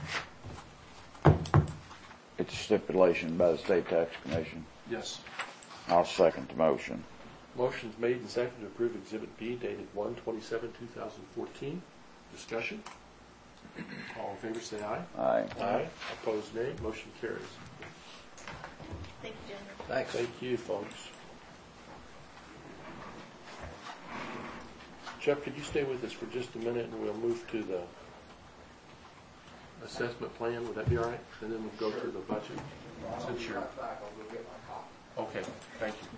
It's stipulation by the State Tax Commission. Yes. I'll second the motion. Motion's made and seconded to approve Exhibit B dated 1/27/2014. Discussion? All in favor say aye. Aye. Aye. Opposed, nay. Motion carries. Thank you, Jennifer. Thanks. Thank you, folks. Jeff, could you stay with us for just a minute and we'll move to the assessment plan? Would that be all right? And then we'll go through the budget. Since you're... Okay, thank you.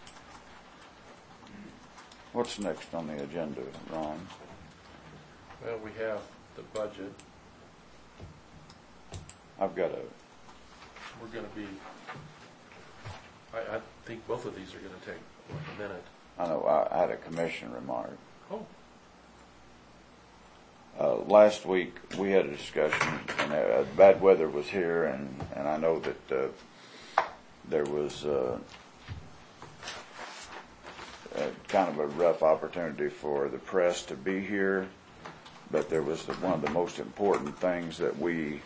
What's next on the agenda, Ron? Well, we have the budget. I've got a... We're going to be... I think both of these are going to take a minute. I know, I had a commission remark. Oh. Last week we had a discussion, and bad weather was here, and I know that there was kind of a rough opportunity for the press to be here, but there was one of the most important things that we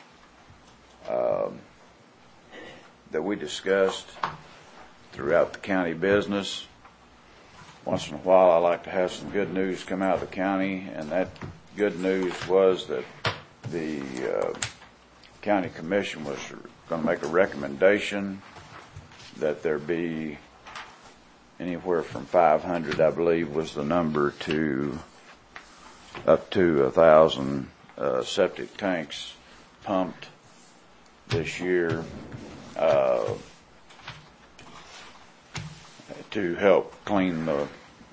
discussed throughout the county business. Once in a while I like to have some good news come out of the county, and that good news was that the county commission was going to make a recommendation that there be anywhere from 500, I believe was the number, to up to 1,000 septic tanks pumped this year to help clean the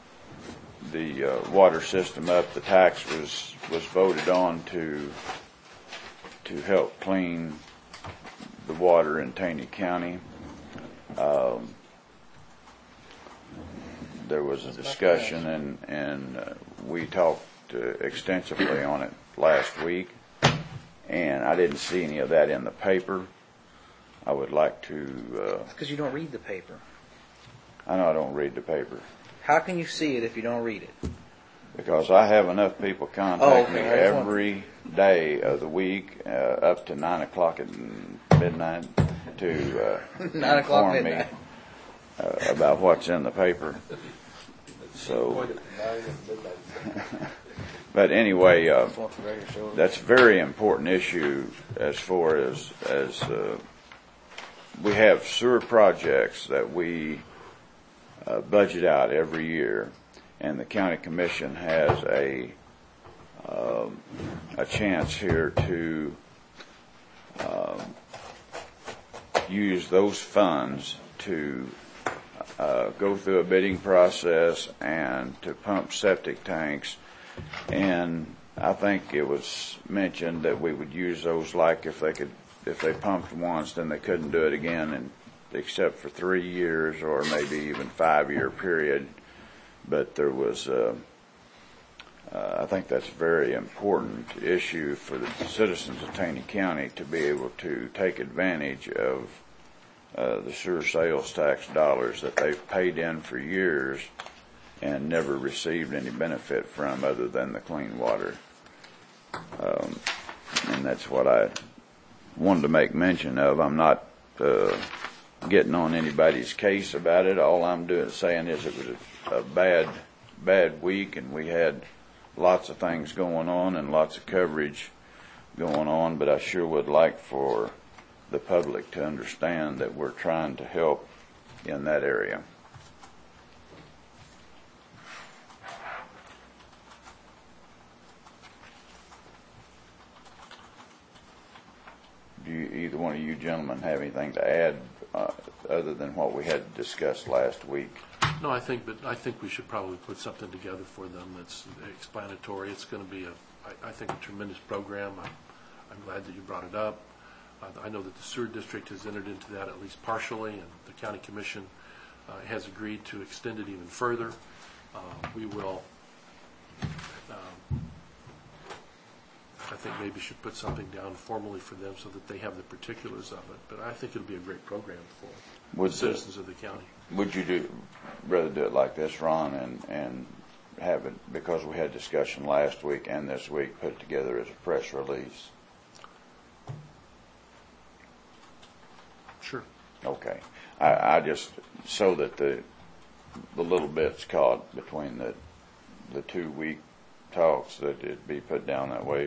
water system up. The tax was voted on to help clean the water in Taney County. There was a discussion, and we talked extensively on it last week, and I didn't see any of that in the paper. I would like to... That's because you don't read the paper. I know I don't read the paper. How can you see it if you don't read it? Because I have enough people contact me every day of the week up to 9 o'clock at midnight to 9 o'clock inform me about what's in the paper. So, but anyway, that's a very important issue as far as we have sewer projects that we budget out every year, and the county commission has a chance here to use those funds to go through a bidding process and to pump septic tanks. And I think it was mentioned that we would use those, like if they pumped once, then they couldn't do it again, and except for 3 years or maybe even 5-year period. But there was, I think that's a very important issue for the citizens of Taney County to be able to take advantage of the sewer sales tax dollars that they've paid in for years and never received any benefit from other than the clean water. And that's what I wanted to make mention of. I'm not getting on anybody's case about it. All I'm saying is it was a bad week, and we had lots of things going on and lots of coverage going on, but I sure would like for the public to understand that we're trying to help in that area. Do either one of you gentlemen have anything to add other than what we had discussed last week? No, I think we should probably put something together for them that's explanatory. It's going to be I think, a tremendous program. I'm glad that you brought it up. I know that the sewer district has entered into that at least partially, and the county commission has agreed to extend it even further. We will, I think maybe should put something down formally for them so that they have the particulars of it. But I think it'll be a great program for the citizens of the county. Would you rather do it like this, Ron, and have it, because we had discussion last week and this week, put it together as a press release? Sure. Okay. I just, so that the little bits caught between the 2 week talks, that it be put down that way.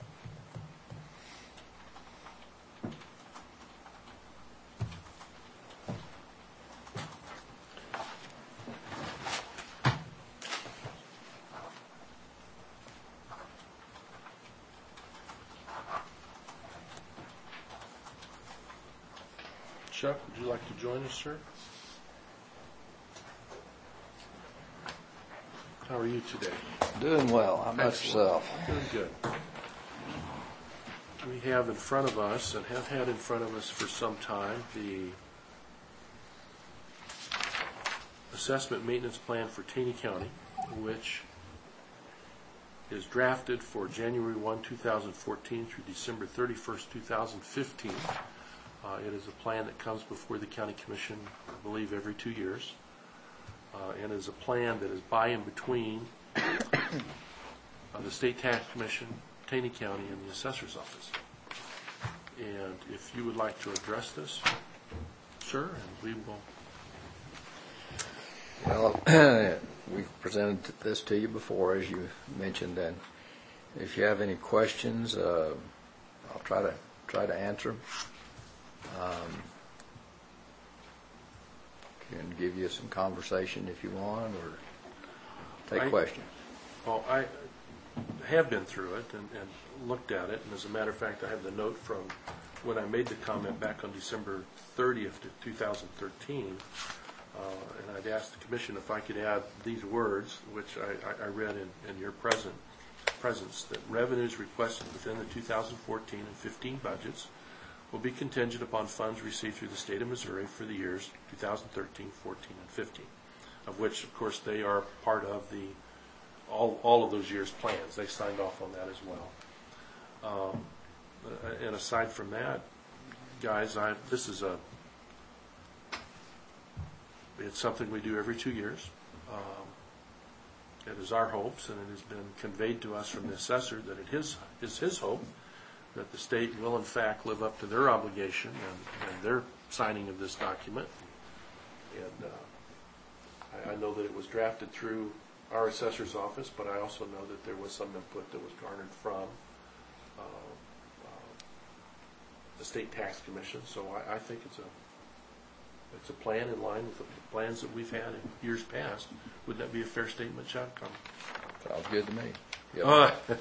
Chuck, would you like to join us, sir? How are you today? Doing well. How about yourself? Doing good. We have in front of us, and have had in front of us for some time, the assessment maintenance plan for Taney County, which is drafted for January 1, 2014 through December 31st, 2015. It is a plan that comes before the County Commission, I believe, every 2 years. And is a plan that is by and between the State Tax Commission, Taney County, and the Assessor's Office. And if you would like to address this, sir, and we will. Well, we've presented this to you before, as you mentioned, and if you have any questions, I'll try to answer them. Can give you some conversation if you want, or take questions. Well, I have been through it and looked at it, and as a matter of fact, I have the note from when I made the comment back on December 30th, 2013, and I'd asked the Commission if I could add these words, which I read in your presence, that revenues requested within the 2014 and 15 budgets will be contingent upon funds received through the state of Missouri for the years 2013, 14, and 15, of which, of course, they are part of the all of those years' plans. They signed off on that as well. And aside from that, guys, it's something we do every 2 years. It is our hopes, and it has been conveyed to us from the assessor that it is his hope that the state will, in fact, live up to their obligation and their signing of this document. And I know that it was drafted through our assessor's office, but I also know that there was some input that was garnered from the State Tax Commission. So I think it's a plan in line with the plans that we've had in years past. Would that be a fair statement, Chuck? Sounds good to me. Yep.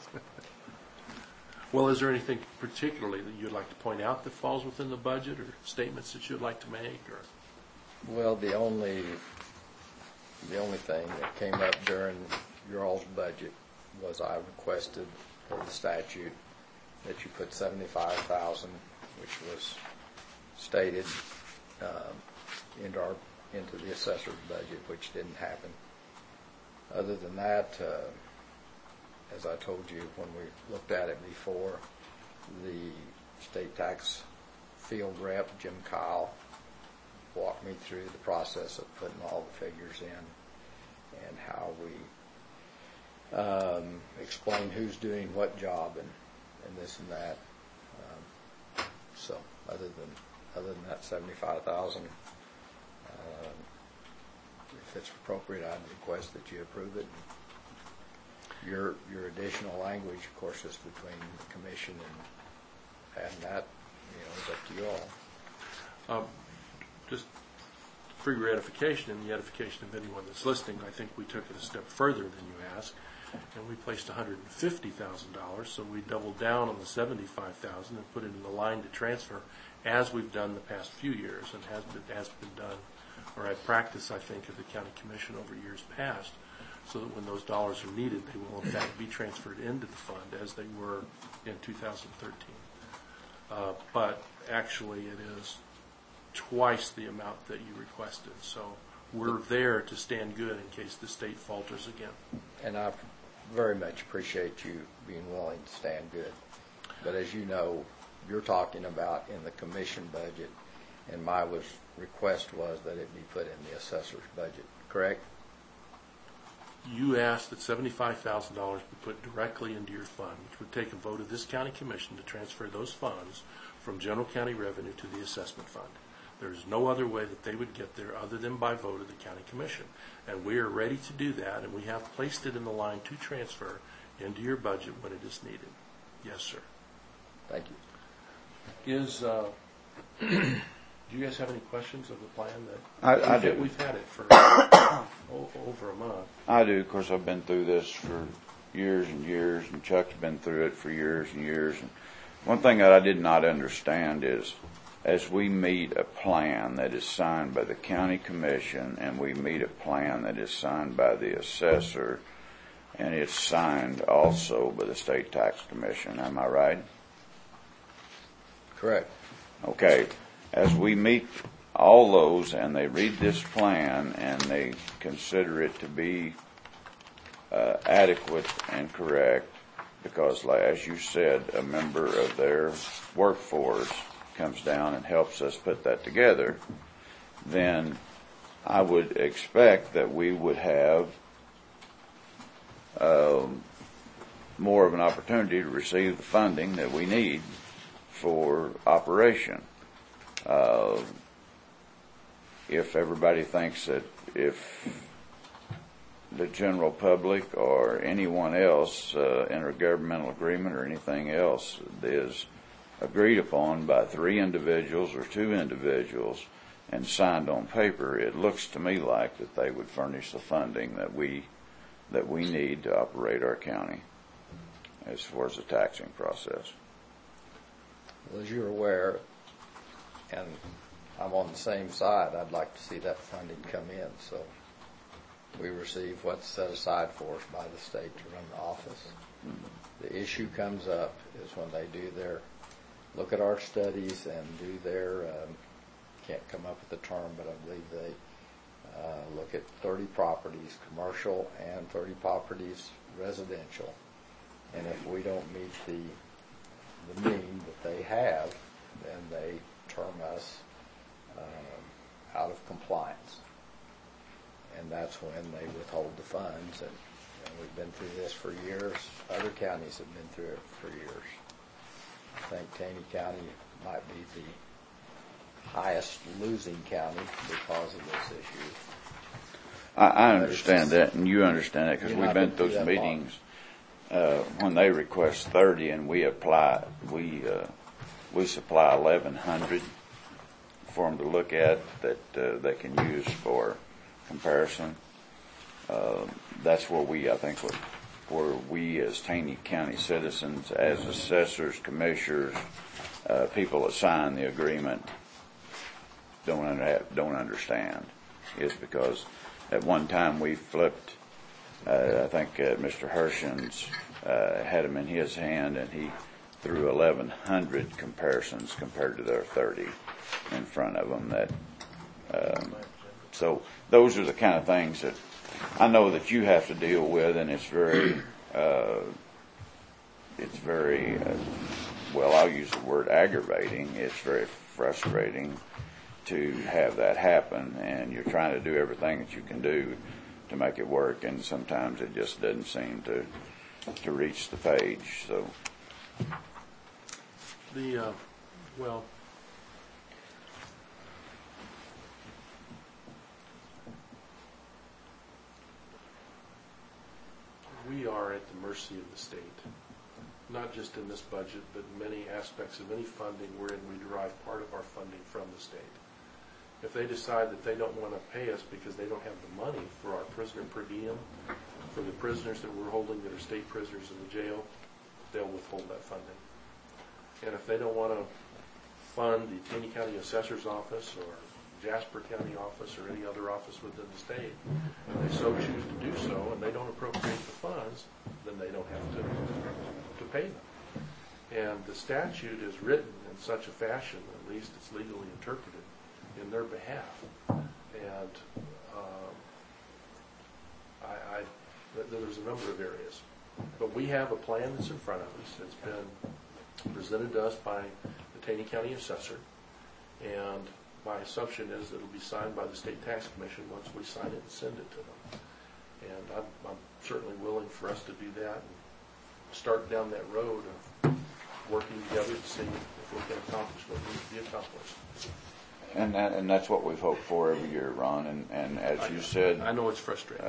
Well, is there anything particularly that you'd like to point out that falls within the budget, or statements that you'd like to make? Or Well, the only thing that came up during your all's budget was I requested for the statute that you put $75,000, which was stated into the assessor's budget, which didn't happen. Other than that, as I told you when we looked at it before, the state tax field rep, Jim Kyle, walk me through the process of putting all the figures in and how we explain who's doing what job and this and that. So other than that 75,000, if it's appropriate, I'd request that you approve it. Your additional language, of course, is between the commission and that, is up to you all. Just for your edification and the edification of anyone that's listening, I think we took it a step further than you asked, and we placed $150,000. So we doubled down on the $75,000 and put it in the line to transfer, as we've done the past few years, and has been done, or I practice, I think, at the county commission over years past, so that when those dollars are needed, they will in fact be transferred into the fund as they were in 2013. But actually, it is twice the amount that you requested. So we're there to stand good in case the state falters again. And I very much appreciate you being willing to stand good. But as you know, you're talking about in the commission budget, and my request was that it be put in the assessor's budget, correct? You asked that $75,000 be put directly into your fund, which would take a vote of this county commission to transfer those funds from general county revenue to the assessment fund. There's no other way that they would get there other than by vote of the county commission. And we are ready to do that, and we have placed it in the line to transfer into your budget when it is needed. Yes, sir. Thank you. Do you guys have any questions of the plan? I do. We've had it for over a month. I do. Of course, I've been through this for years and years, and Chuck's been through it for years and years. And one thing that I did not understand is, as we meet a plan that is signed by the county commission, and we meet a plan that is signed by the assessor, and it's signed also by the state tax commission, am I right? Correct. Okay. As we meet all those and they read this plan and they consider it to be adequate and correct, because as you said, a member of their workforce comes down and helps us put that together, then I would expect that we would have more of an opportunity to receive the funding that we need for operation. If everybody thinks that if the general public or anyone else, intergovernmental agreement or anything else is agreed upon by 3 individuals or 2 individuals and signed on paper, it looks to me like that they would furnish the funding that we need to operate our county as far as the taxing process. Well, as you're aware, and I'm on the same side, I'd like to see that funding come in, so we receive what's set aside for us by the state to run the office. Mm-hmm. The issue comes up is when they do look at our studies and do their, can't come up with the term, but I believe they look at 30 properties commercial and 30 properties residential, and if we don't meet the mean that they have, then they term us out of compliance, and that's when they withhold the funds. And we've been through this for years. Other counties have been through it for years. I think Taney County might be the highest losing county because of this issue. I understand that, and you understand that, because we've been through those meetings when they request 30 and we apply, we supply 1,100 for them to look at that they can use for comparison. That's where I think where we as Taney County citizens, as assessors, commissioners, people that sign the agreement don't understand, is because at one time we flipped. I think Mr. Hershen's had them in his hand, and he threw 1,100 comparisons compared to their 30 in front of them. So those are the kind of things that I know that you have to deal with, and it's very well, I'll use the word aggravating. It's very frustrating to have that happen, and you're trying to do everything that you can do to make it work, and sometimes it just doesn't seem to reach the page. So well, we are at the mercy of the state, not just in this budget, but in many aspects of any funding wherein we derive part of our funding from the state. If they decide that they don't want to pay us because they don't have the money for our prisoner per diem, for the prisoners that we're holding that are state prisoners in the jail, they'll withhold that funding. And if they don't want to fund the Taney County Assessor's Office or Jasper County Office or any other office within the state, and they so choose to do so, and they don't appropriate the funds, then they don't have to pay them. And the statute is written in such a fashion, at least it's legally interpreted, in their behalf. And there's a number of areas. But we have a plan that's in front of us. It's been presented to us by the Taney County Assessor, and my assumption is that it'll be signed by the State Tax Commission once we sign it and send it to them. And I'm certainly willing for us to do that and start down that road of working together to see if we can accomplish what needs to be accomplished. And that's what we've hoped for every year, Ron. And as you said, I know it's frustrating.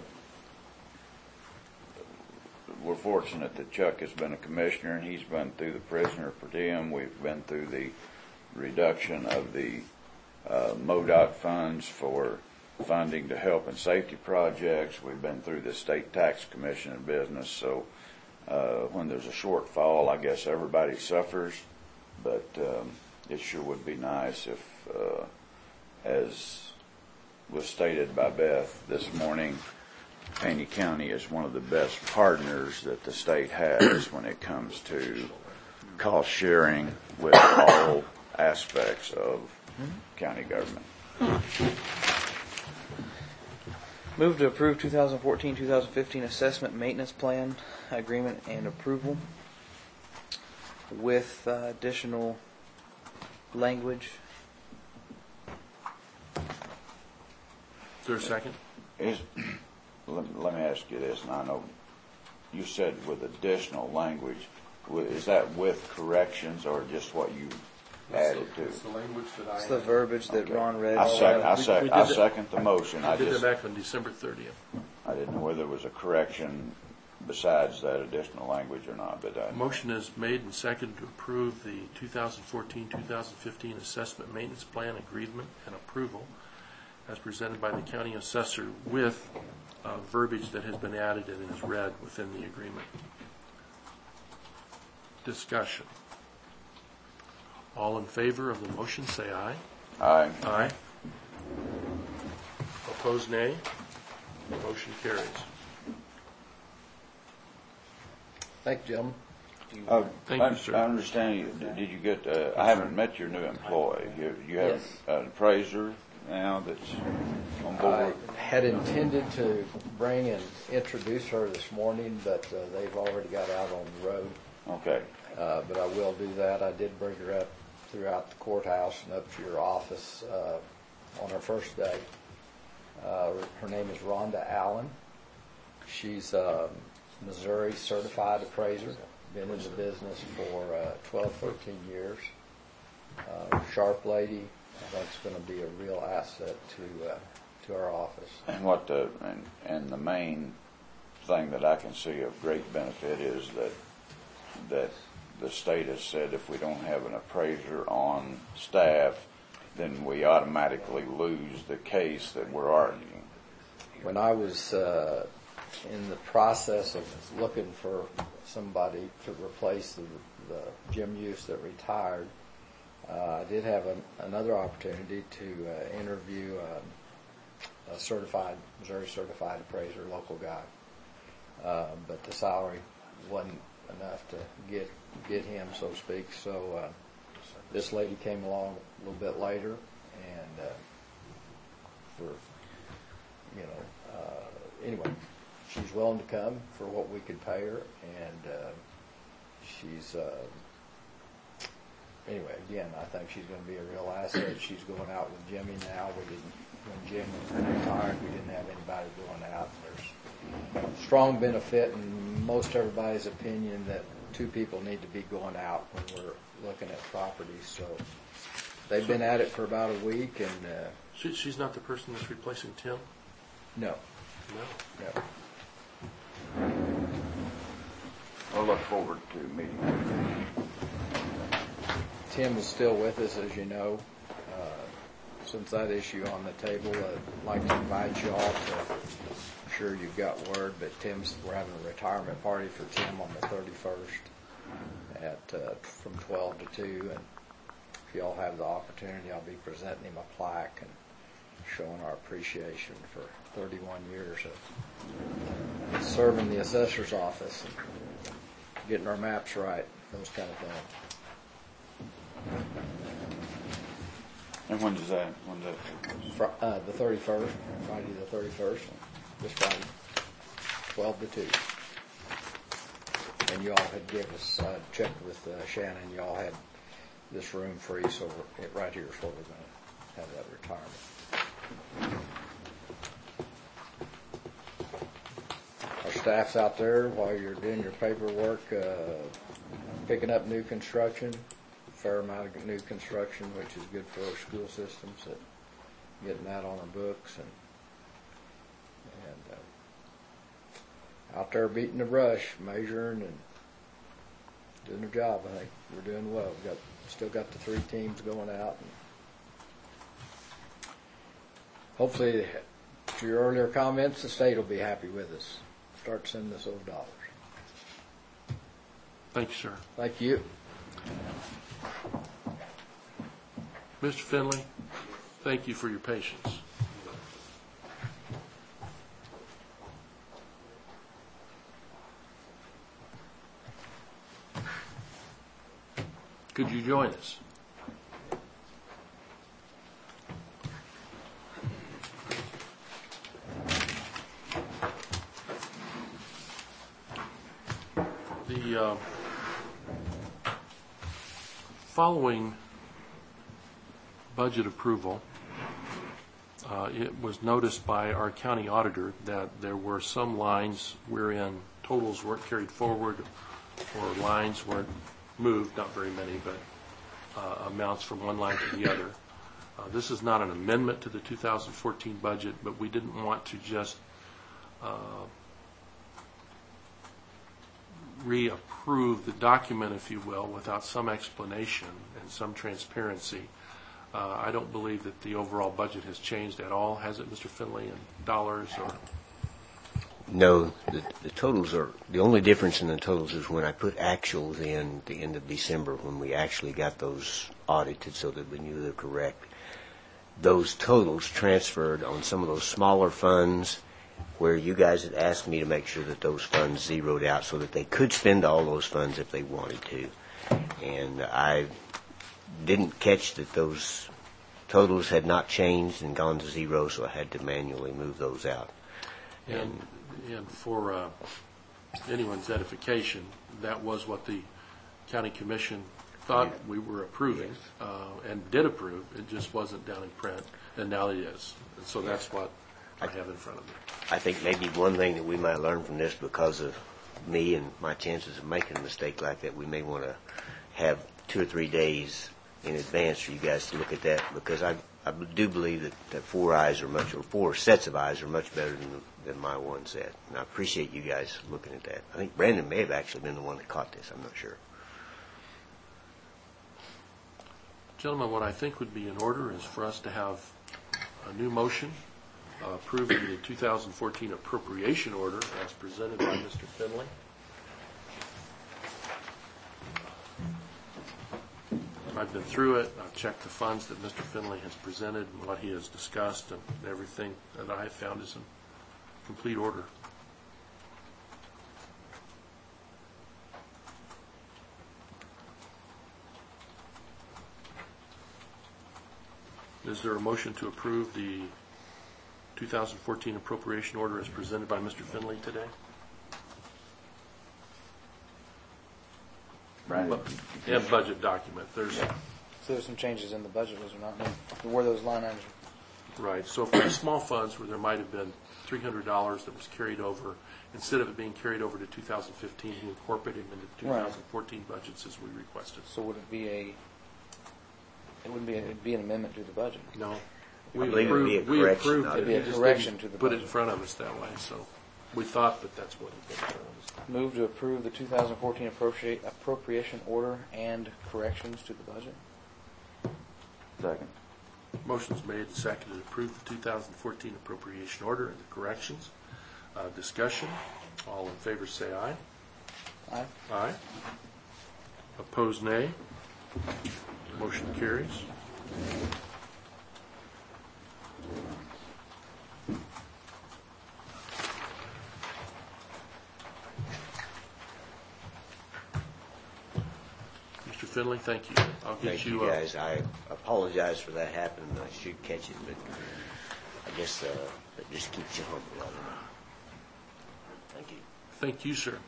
We're fortunate that Chuck has been a commissioner, and he's been through the prisoner per diem. We've been through the reduction of the MoDOT funds for funding to health and safety projects. We've been through the State Tax Commission and business. So when there's a shortfall, I guess everybody suffers. But it sure would be nice if, as was stated by Beth this morning, Taney County is one of the best partners that the state has when it comes to cost sharing with all aspects of county government. Move to approve 2014-2015 assessment maintenance plan agreement and approval with additional language. Is there a second? Let me ask you this, and I know you said with additional language. Is that with corrections or just what you added to? It's the language that I. It's the verbiage that Ron read. I second the motion. I did that back on December 30th. I didn't know whether there was a correction besides that additional language or not. But Motion is made and seconded to approve the 2014-2015 assessment maintenance plan agreement and approval as presented by the county assessor with verbiage that has been added and is read within the agreement. Discussion. All in favor of the motion say aye. Aye. Aye. Opposed, nay. Motion carries. Thank you, gentlemen. Thank you, sir. I understand you. Did you get? I haven't met your new employee. You have an appraiser now that's on board. I had intended to bring and introduce her this morning, but they've already got out on the road. Okay. But I will do that. I did bring her up throughout the courthouse and up to your office on her first day. Her name is Rhonda Allen. She's a Missouri certified appraiser. Been in the business for 12, 13 years. Sharp lady. I think it's going to be a real asset to our office. And what and the main thing that I can see of great benefit is that the state has said if we don't have an appraiser on staff, then we automatically lose the case that we're arguing. When I was in the process of looking for somebody to replace the Jim Hughes that retired, I did have another opportunity to interview a Missouri certified appraiser, local guy. But the salary wasn't enough to get him, so to speak. So this lady came along a little bit later, and anyway, she's willing to come for what we could pay her, and she's anyway, again, I think she's going to be a real asset. She's going out with Jimmy now. When Jim retired, we didn't have anybody going out. There's strong benefit in most everybody's opinion that two people need to be going out when we're looking at properties. So they've been at it for about a week, and She's not the person that's replacing Tim? no. No. I look forward to meeting with Tim is still with us, as you know. Since that issue on the table, I'd like to invite you all to, I'm sure you've got word, but we're having a retirement party for Tim on the 31st from 12 to 2. And if you all have the opportunity, I'll be presenting him a plaque and showing our appreciation for 31 years of serving the assessor's office and getting our maps right, those kind of things. And when does that? The 31st, Friday the 31st, this Friday, 12 to 2. And you all had given us, checked with Shannon, you all had this room free, so right here is where we're going to have that retirement. Our staff's out there while you're doing your paperwork, picking up new construction. Fair amount of new construction, which is good for our school systems, that getting that on our books and out there beating the brush, measuring and doing their job. I think we're doing well. Still got the 3 teams going out, and hopefully, to your earlier comments, the state will be happy with us. Start sending us those dollars. Thank you, sir. Thank you. Mr. Finley, thank you for your patience. Could you join us? The following budget approval, it was noticed by our county auditor that there were some lines wherein totals weren't carried forward or lines weren't moved, not very many, but amounts from one line to the other. This is not an amendment to the 2014 budget, but we didn't want to just reapprove the document, if you will, without some explanation and some transparency. I don't believe that the overall budget has changed at all, has it, Mr. Finley, in dollars or? No, the totals are, the only difference in the totals is when I put actuals in the end of December, when we actually got those audited so that we knew they're correct. Those totals transferred on some of those smaller funds where you guys had asked me to make sure that those funds zeroed out so that they could spend all those funds if they wanted to. And I didn't catch that those totals had not changed and gone to zero, so I had to manually move those out. And for anyone's edification, that was what the county commission thought we were approving and did approve. It just wasn't down in print, and now it is. And so that's what I have in front of me. I think maybe one thing that we might learn from this, because of me and my chances of making a mistake like that, we may want to have 2 or 3 days in advance for you guys to look at that, because I do believe that 4 eyes are much, or 4 sets of eyes are much better than my one set. And I appreciate you guys looking at that. I think Brandon may have actually been the one that caught this. I'm not sure. Gentlemen, what I think would be in order is for us to have a new motion approving the 2014 appropriation order as presented by Mr. Finley. I've been through it. I've checked the funds that Mr. Finley has presented and what he has discussed, and everything that I have found is in complete order. Is there a motion to approve the 2014 appropriation order as presented by Mr. Finley today? Brandon, and budget document. There's, So there's some changes in the budget, was there not? Where those line items? right, so for the small funds where there might have been $300 that was carried over, instead of it being carried over to 2015, he incorporated them into 2014 budgets as we requested. So would it be a? It wouldn't be. It'd be an amendment to the budget. No. I believe it'd be a We correction, approved not it. It'd be a He just correction didn't to the put it budget. in front of us that way, so we thought that that's what it was in front of us. Move to approve the 2014 appropriation order and corrections to the budget. second. Motion's made and seconded to approve the 2014 appropriation order and the corrections. Discussion. All in favor say aye. Aye. Aye. Opposed, nay. Motion carries. Mr. Finley, thank you. I'll get Thank you guys. I apologize for that happening. I should catch it, but I guess it just keeps you humble. I don't know. Thank you. Thank you, sir.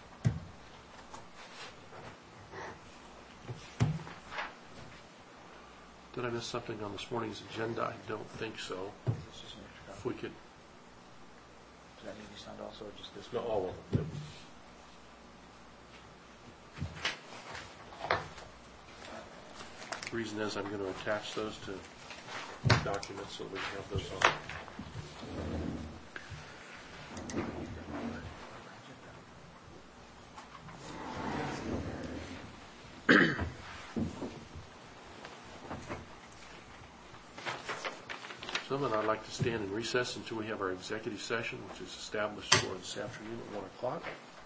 Did I miss something on this morning's agenda? I don't think so. This is an extra If we could, Does that need to be signed also, or just this? no, all of them. The reason is I'm going to attach those to documents so we can have those on. Gentlemen, I'd like to stand in recess until we have our executive session, which is established for this afternoon at 1 o'clock.